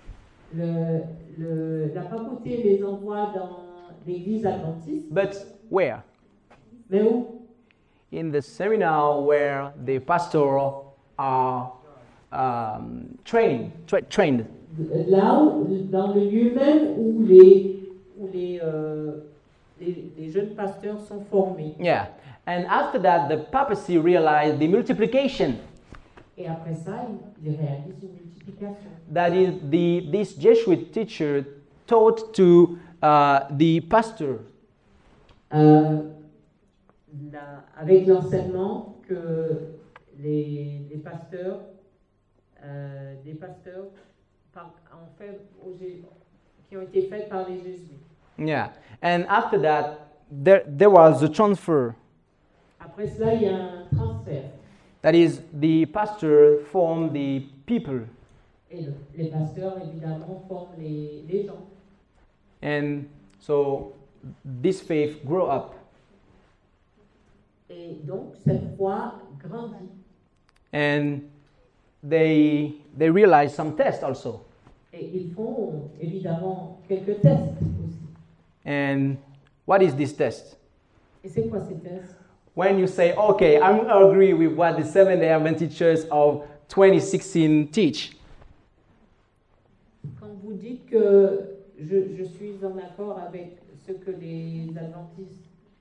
La papauté les envoie dans l'église adventiste. But where? Mais où? In the seminar where the pastors are trained. Là, dans le lieu même où les jeunes pasteurs sont formés. Yeah. And after that, the papacy realized the multiplication. Et après ça, il réalise une multiplication. That is, this Jesuit teacher taught to the pastor. Avec l'enseignement que des pasteurs qui ont été faits par les jésuites. Yeah, and after that, there was a transfer. Après cela, il y a un transfert. That is, the pastor formed the people. Et les pasteurs, évidemment, forment les gens. And so, this faith grew up. Et donc, cette foi grandit. And they realized some tests also. Et ils font, évidemment, quelques tests aussi. And what is this test? Et c'est quoi ces tests? When you say, okay, I agree with what the Seventh-day Adventist Church of 2016 teach. Quand vous dites que je suis en accord avec ce que les adventistes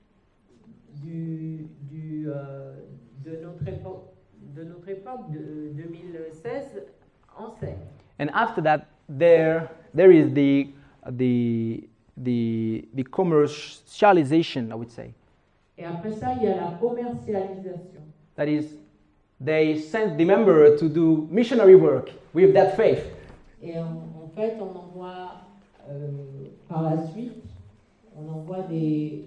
de notre époque de 2016 enseignent. And after that, there is the commercialization, I would say. Et après ça, il y a la commercialisation. That is, they sent the member to do missionary work with that faith. Et en fait, on envoie par la suite, on envoie des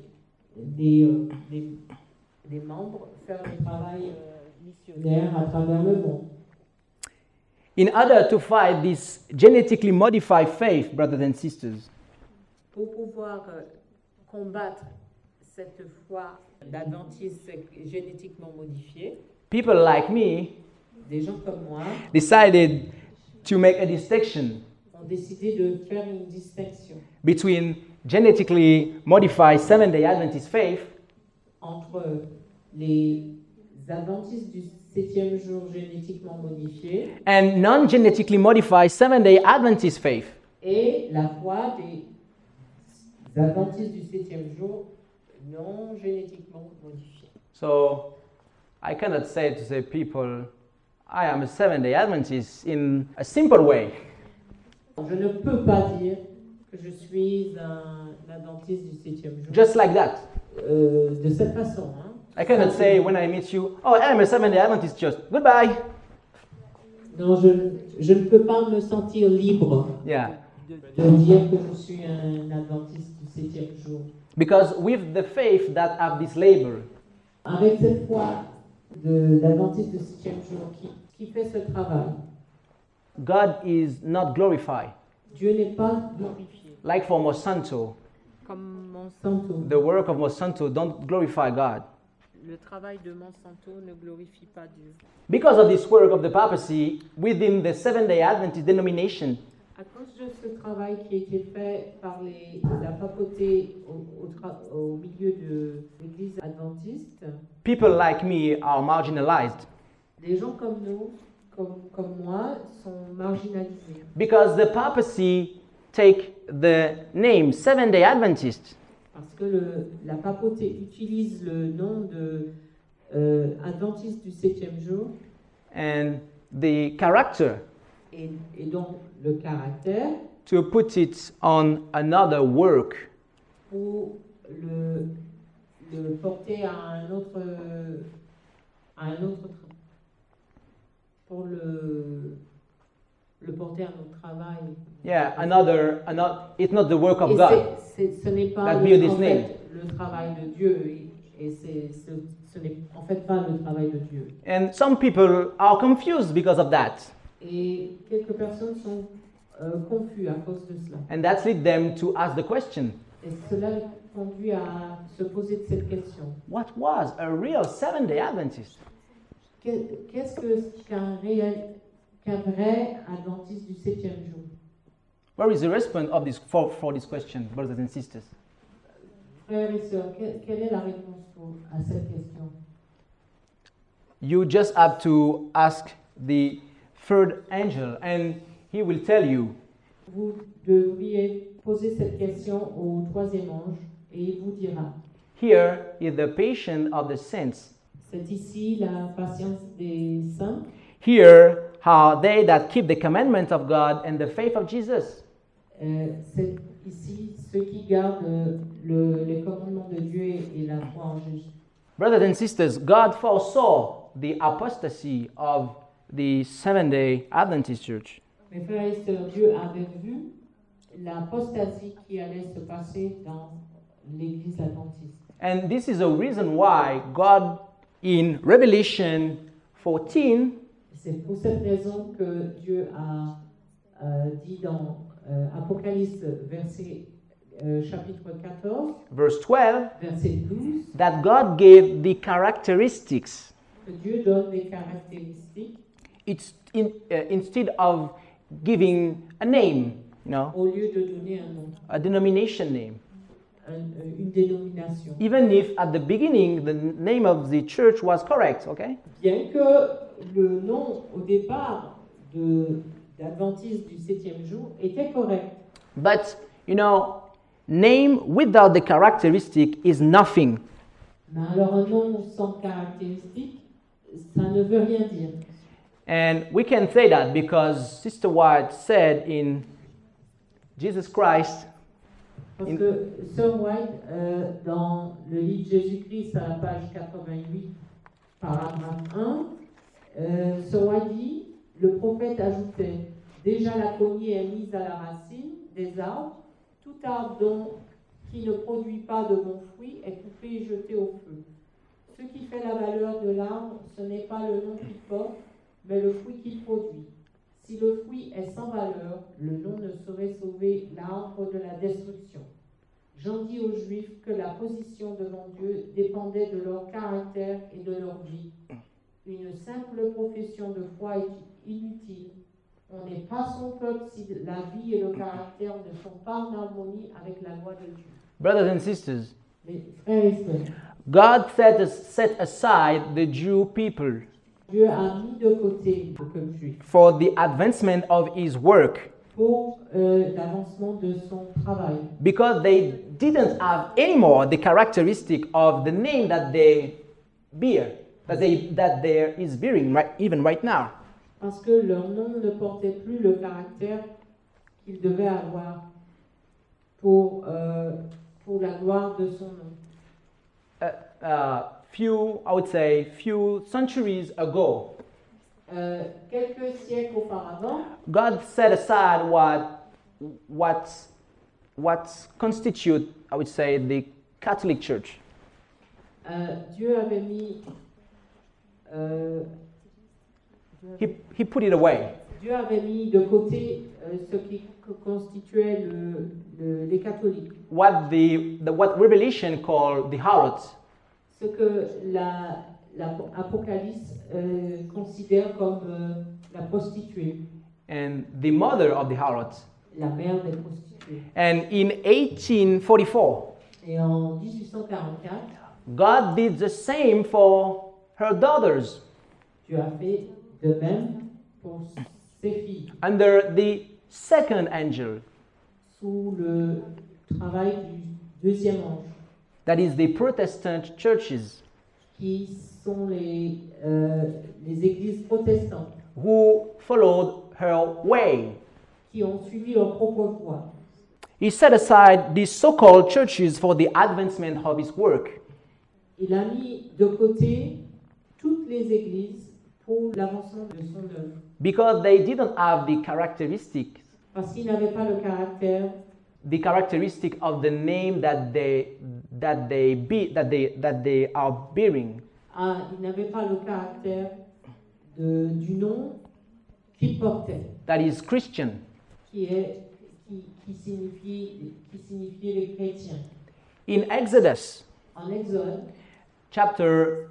membres faire du travail missionnaire à travers le monde. In order to fight this genetically modified faith, brothers and sisters, pour pouvoir combattre cette foi d'adventiste génétiquement modifiée, people like me des gens comme moi decided to make a distinction ont décidé de faire une distinction between genetically modified Seventh-day Adventist faith entre les adventistes du 7e jour génétiquement modifiés and non-genetically modified Seventh-day Adventist faith. Et la foi des adventistes du 7e jour non génétiquement modifiés. So I cannot say to the people, I am a Seventh-day Adventist in a simple way. Je ne peux pas dire que je suis un adventiste du 7e jour. Just like that. De cette façon. Hein. I cannot say when I meet you, oh, I'm a Seventh-day Adventist just goodbye. Non, je ne peux pas me sentir libre Yeah. de dire que je suis un adventiste du 7e jour. Because with the faith that have this label, Avec cette foi d'adventiste du 7e jour qui fait ce travail, God is not glorified. Dieu n'est pas glorifié. Like for Monsanto, Comme Santo. the work of Monsanto don't glorify God. le travail de Monsanto ne glorifie pas Dieu. Because of this work of the papacy within the Seventh-day Adventist denomination, À cause de ce travail qui a été fait par la papauté au milieu de l'Église adventiste, people like me are marginalized. des gens comme nous, comme moi, sont marginalisés. Because the papacy take the name Seventh-day Adventist Parce que la papauté utilise le nom de adventiste du 7e jour and the character et donc le caractère to put it on another work. pour le porter à un autre pour le porter à notre travail. Yeah, another, it's not the work of Et God. ce n'est pas That be this en name. fait, le travail de Dieu et ce n'est en fait pas le travail de Dieu. And some people are confused because of that. Et quelques personnes sont confus à cause de cela. And that leads them to ask the question, Et cela les conduit à se poser de cette question. what was a real Seventh-day Adventist? Qu'est-ce qu'un vrai adventiste du 7e jour? Where is the response of this for this question, brothers and sisters? Frères et sœurs, quelle est la réponse à cette question? You just have to ask the third angel and he will tell you. Vous devriez poser cette question au troisième ange et il vous dira. Here is the patience of the saints. C'est ici la patience des saints. Here are they that keep the commandments of God and the faith of Jesus. C'est ici ceux qui gardent les commandements de Dieu et la foi en Jésus. Brothers and sisters, God foresaw the apostasy of the Seventh-day Adventist Church. Mes frères et sœurs, Dieu avait vu l'apostasie qui allait se passer dans l'Église adventiste. And this is a reason why God, in Revelation 14, C'est pour cette raison que Dieu a dit dans Apocalypse chapitre 14, verse 12, verset 12, that God gave the characteristics que Dieu donne des caractéristiques instead of giving a name, au lieu de donner un nom, a denomination name. une dénomination. Even if at the beginning the name of the church was correct, okay? Bien que le nom au départ d'Adventiste du 7e jour était correct. But, name without the characteristic is nothing. Mais alors un nom sans caractéristique, ça ne veut rien dire. And we can say that because Sister White said in Jesus Christ, Parce que Sir White, dans le livre Jésus-Christ, à la page 88, paragraphe 1, Sir White dit, le prophète ajoutait, déjà la cognée est mise à la racine des arbres, tout arbre qui ne produit pas de bons fruits est coupé et jeté au feu. Ce qui fait la valeur de l'arbre, ce n'est pas le nom qu'il porte, mais le fruit qu'il produit. Si le fruit est sans valeur, le nom ne saurait sauver l'arbre de la destruction. J'en dis aux Juifs que la position devant Dieu dépendait de leur caractère et de leur vie. Une simple profession de foi est inutile. On n'est pas son peuple si la vie et le caractère ne sont pas en harmonie avec la loi de Dieu. brothers and sisters, Mais frères et sœurs, God set aside the Jew people Dieu a mis de côté le peuple juif for the advancement of his work. pour l'avancement de son travail. because they didn't have anymore the characteristic of the name that they bear, that there is bearing even right now. Parce que leur nom ne portait plus le caractère qu'ils devaient avoir pour la gloire de son nom. Few centuries ago, Quelques siècles auparavant, God set aside what constitute, I would say, the Catholic Church. Dieu avait mis He put it away. Dieu avait mis de côté ce qui constituait les catholiques. What Revelation called the harlot. Ce que l'Apocalypse considère comme la prostituée, And the mother of the harlot. la mère des prostituées. And in 1844, Et en 1844, God did the same for her daughters Dieu a fait de même pour ses filles, under the second angel, sous le travail du deuxième ange, that is the Protestant churches, qui sont les églises protestantes, who followed her way. qui ont suivi leur propre voie. He set aside these so-called churches for the advancement of his work. Il a mis de côté toutes les églises pour l'avancement de son œuvre, Because they didn't have the characteristics parce qu'ils n'avaient pas le caractère of the name that they are bearing. ils n'avaient pas le caractère du nom qu'ils portaient, That is Christian. qui signifie les chrétiens. In Exodus En Exode, chapter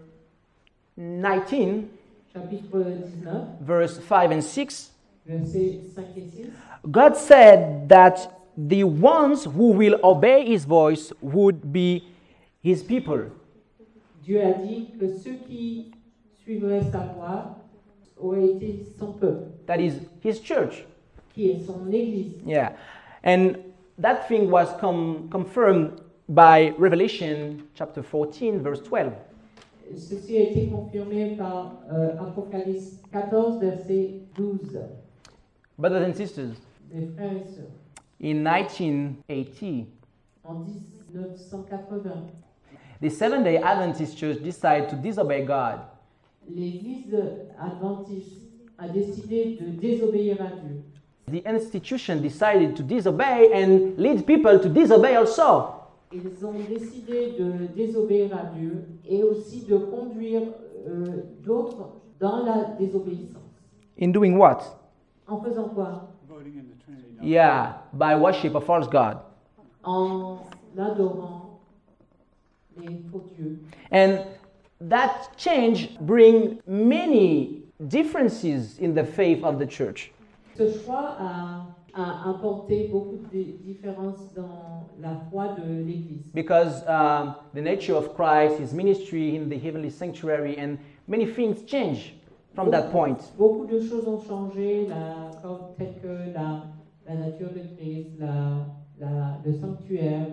19, chapitre 19, verse 5 and 6, versets 5 et 6, God said that the ones who will obey his voice would be his people. Dieu a dit que ceux qui suivraient sa voie auraient été son peuple, That is his church. qui est son église. Yeah. And that thing was confirmed by Revelation chapter 14, verse 12. Ceci a été confirmé par Apocalypse 14, verset 12. Brothers and sisters, Mes frères et sœurs, in 1980, en 1980, the Seventh-day Adventist Church decided to disobey God. l'Église adventiste a décidé de désobéir à Dieu. The institution decided to disobey and lead people to disobey also. Ils ont décidé de désobéir à Dieu et aussi de conduire d'autres dans la désobéissance. In doing what? En faisant quoi? Voting in the Trinity. Yeah, by worship of false God. En adorant les faux dieux. And that change bring many differences in the faith of the church. Ce choix a apporté beaucoup de différences dans la foi de l'Église. Because the nature of Christ, his ministry in the heavenly sanctuary, and many things change from that point. Beaucoup de choses ont changé, telles que la nature de Christ, le sanctuaire.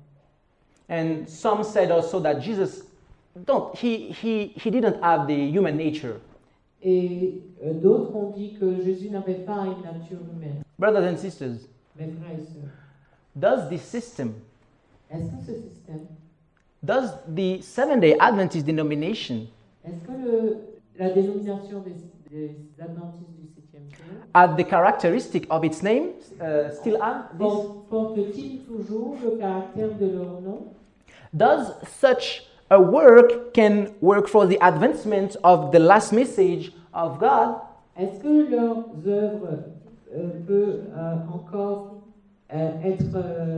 And some said also that Jesus he didn't have the human nature. Et d'autres ont dit que Jésus n'avait pas une nature humaine. Brothers and sisters, Mes frères et sœurs, does this system, est-ce que ce système, does the Seventh-day Adventist denomination est-ce que la dénomination des adventistes du 7e jour have the characteristic of its name still have this? porte-t-il toujours le caractère de leur nom? Does such a work can work for the advancement of the last message of God? Est-ce que leurs œuvres peuvent encore être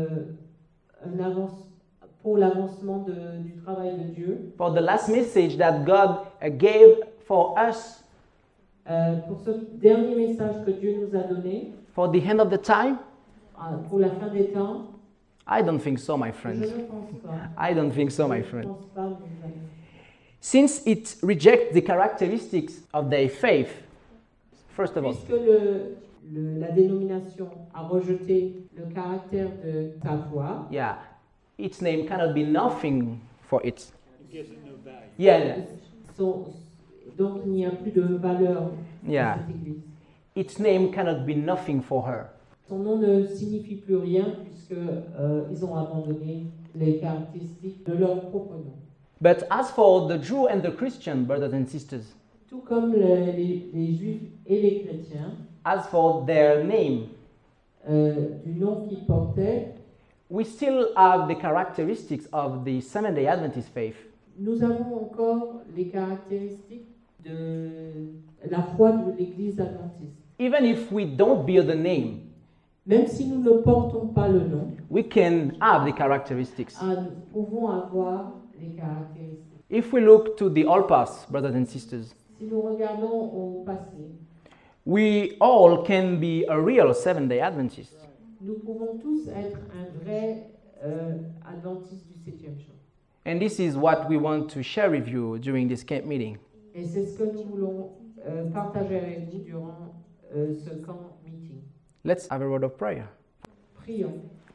pour l'avancement du travail de Dieu, For the last message that God gave for us pour ce dernier message que Dieu nous a donné, for the end of the time? pour la fin des temps? I don't think so, my Je friends. ne pense pas. I don't think so, my Je ne friend. pense pas, mes amis. Since it rejects the characteristics of their faith, first of all, Puisque la dénomination a rejeté le caractère de sa foi, Yeah, its name cannot be nothing for it. Yeah, donc il n'y a plus de valeur yeah. dans cette église. Its name cannot be nothing for her. Son nom ne signifie plus rien puisque ils ont abandonné les caractéristiques de leur propre nom. But as for the Jew and the Christian, brothers and sisters, Tout comme les juifs et les chrétiens, as for their name, du nom qu'ils portaient, we still have the characteristics of the Seventh-day Adventist faith. nous avons encore les caractéristiques de la foi de l'église adventiste. Even if we don't bear the name, Même si nous ne portons pas le nom, we can have the characteristics. nous pouvons avoir les caractéristiques. If we look to the old past, brothers and sisters, Si nous regardons au passé, we all can be a real Seventh-day Adventist. nous pouvons tous être un vrai adventiste du 7e jour. And this is what we want to share with you during this camp meeting. Et c'est ce que nous voulons partager avec vous durant ce camp meeting. Let's have a word of prayer. Prions.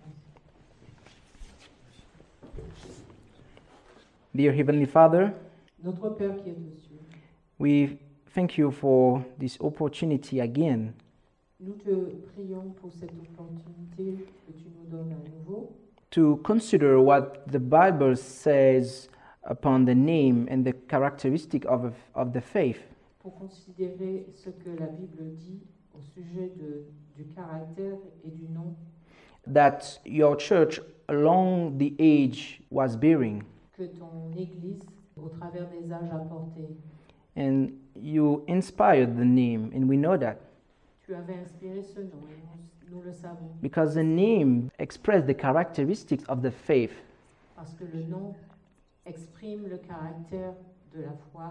Dear Heavenly Father, Notre Père qui est aux cieux, we thank you for this opportunity again nous te prions pour cette opportunité que tu nous donnes à nouveau to consider what the Bible says upon the name and the characteristic of the faith. pour considérer ce que la Bible dit au sujet du caractère et du nom That your church along the age was bearing, que ton Église, au travers des âges, a porté. and you inspired the name, and we know that Tu avais inspiré ce nom et nous le savons because the name expressed the characteristics of the faith. parce que le nom exprime le caractère de la foi.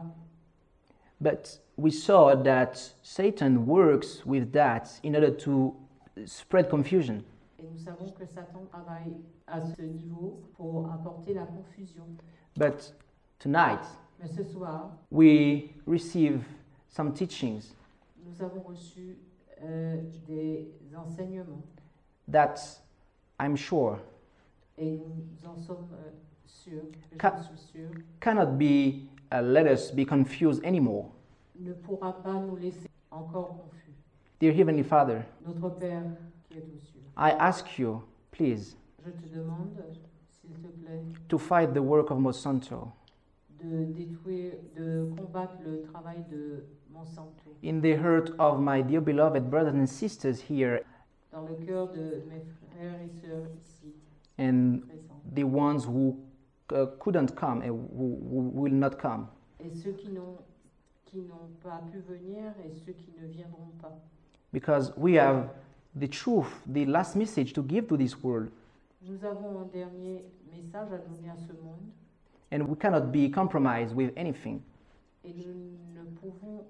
But we saw that Satan works with that in order to spread confusion. Et nous savons que Satan travaille à ce niveau pour apporter la confusion. But tonight, Mais ce soir, we receive some teachings nous avons reçu des enseignements that I'm sure et nous en sommes sûrs, Ca- je suis sûr, cannot be let us be confused anymore. ne pourra pas nous laisser encore confus. Dear Heavenly Father, Notre Père qui est aux cieux, I ask you, please, je te demande, s'il te plaît, to fight the work of Monsanto de détruire, de combattre le travail de Monsanto in the heart of my dear beloved brothers and sisters here dans le cœur de mes frères et sœurs ici and présents. the ones who couldn't come and who will not come. Et ceux qui n'ont pas pu venir et ceux qui ne viendront pas. Because we have the truth, the last message to give to this world, Nous avons un dernier message à donner à ce monde and we cannot be compromised with anything. et nous ne pouvons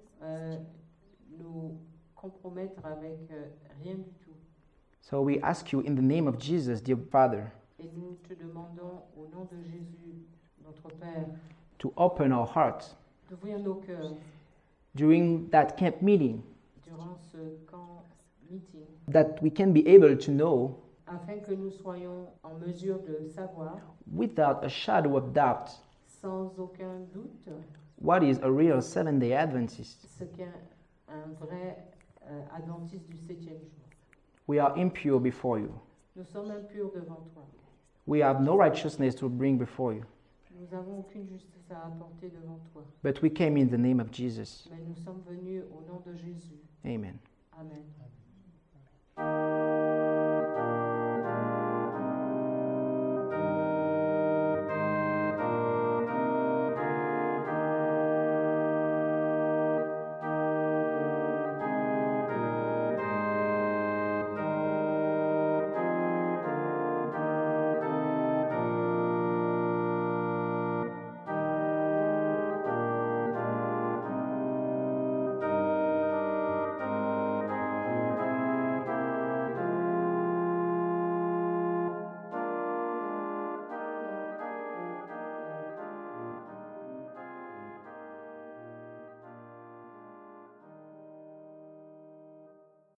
nous compromettre avec rien du tout. So we ask you in the name of Jesus, dear Father, Et nous te demandons au nom de Jésus, notre Père, to open our hearts d'ouvrir nos cœurs during that camp meeting, durant ce camp meeting that we can be able to know afin que nous soyons en mesure de savoir without a shadow of doubt sans aucun doute what is a real Seventh-day Adventist. ce qu'est un vrai adventiste du 7e jour. We are impure before you. Nous sommes impurs devant toi. We have no righteousness to bring before you. Nous n'avons aucune justice à apporter devant toi. But we came in the name of Jesus. Mais nous sommes venus au nom de Jésus. Amen. Amen.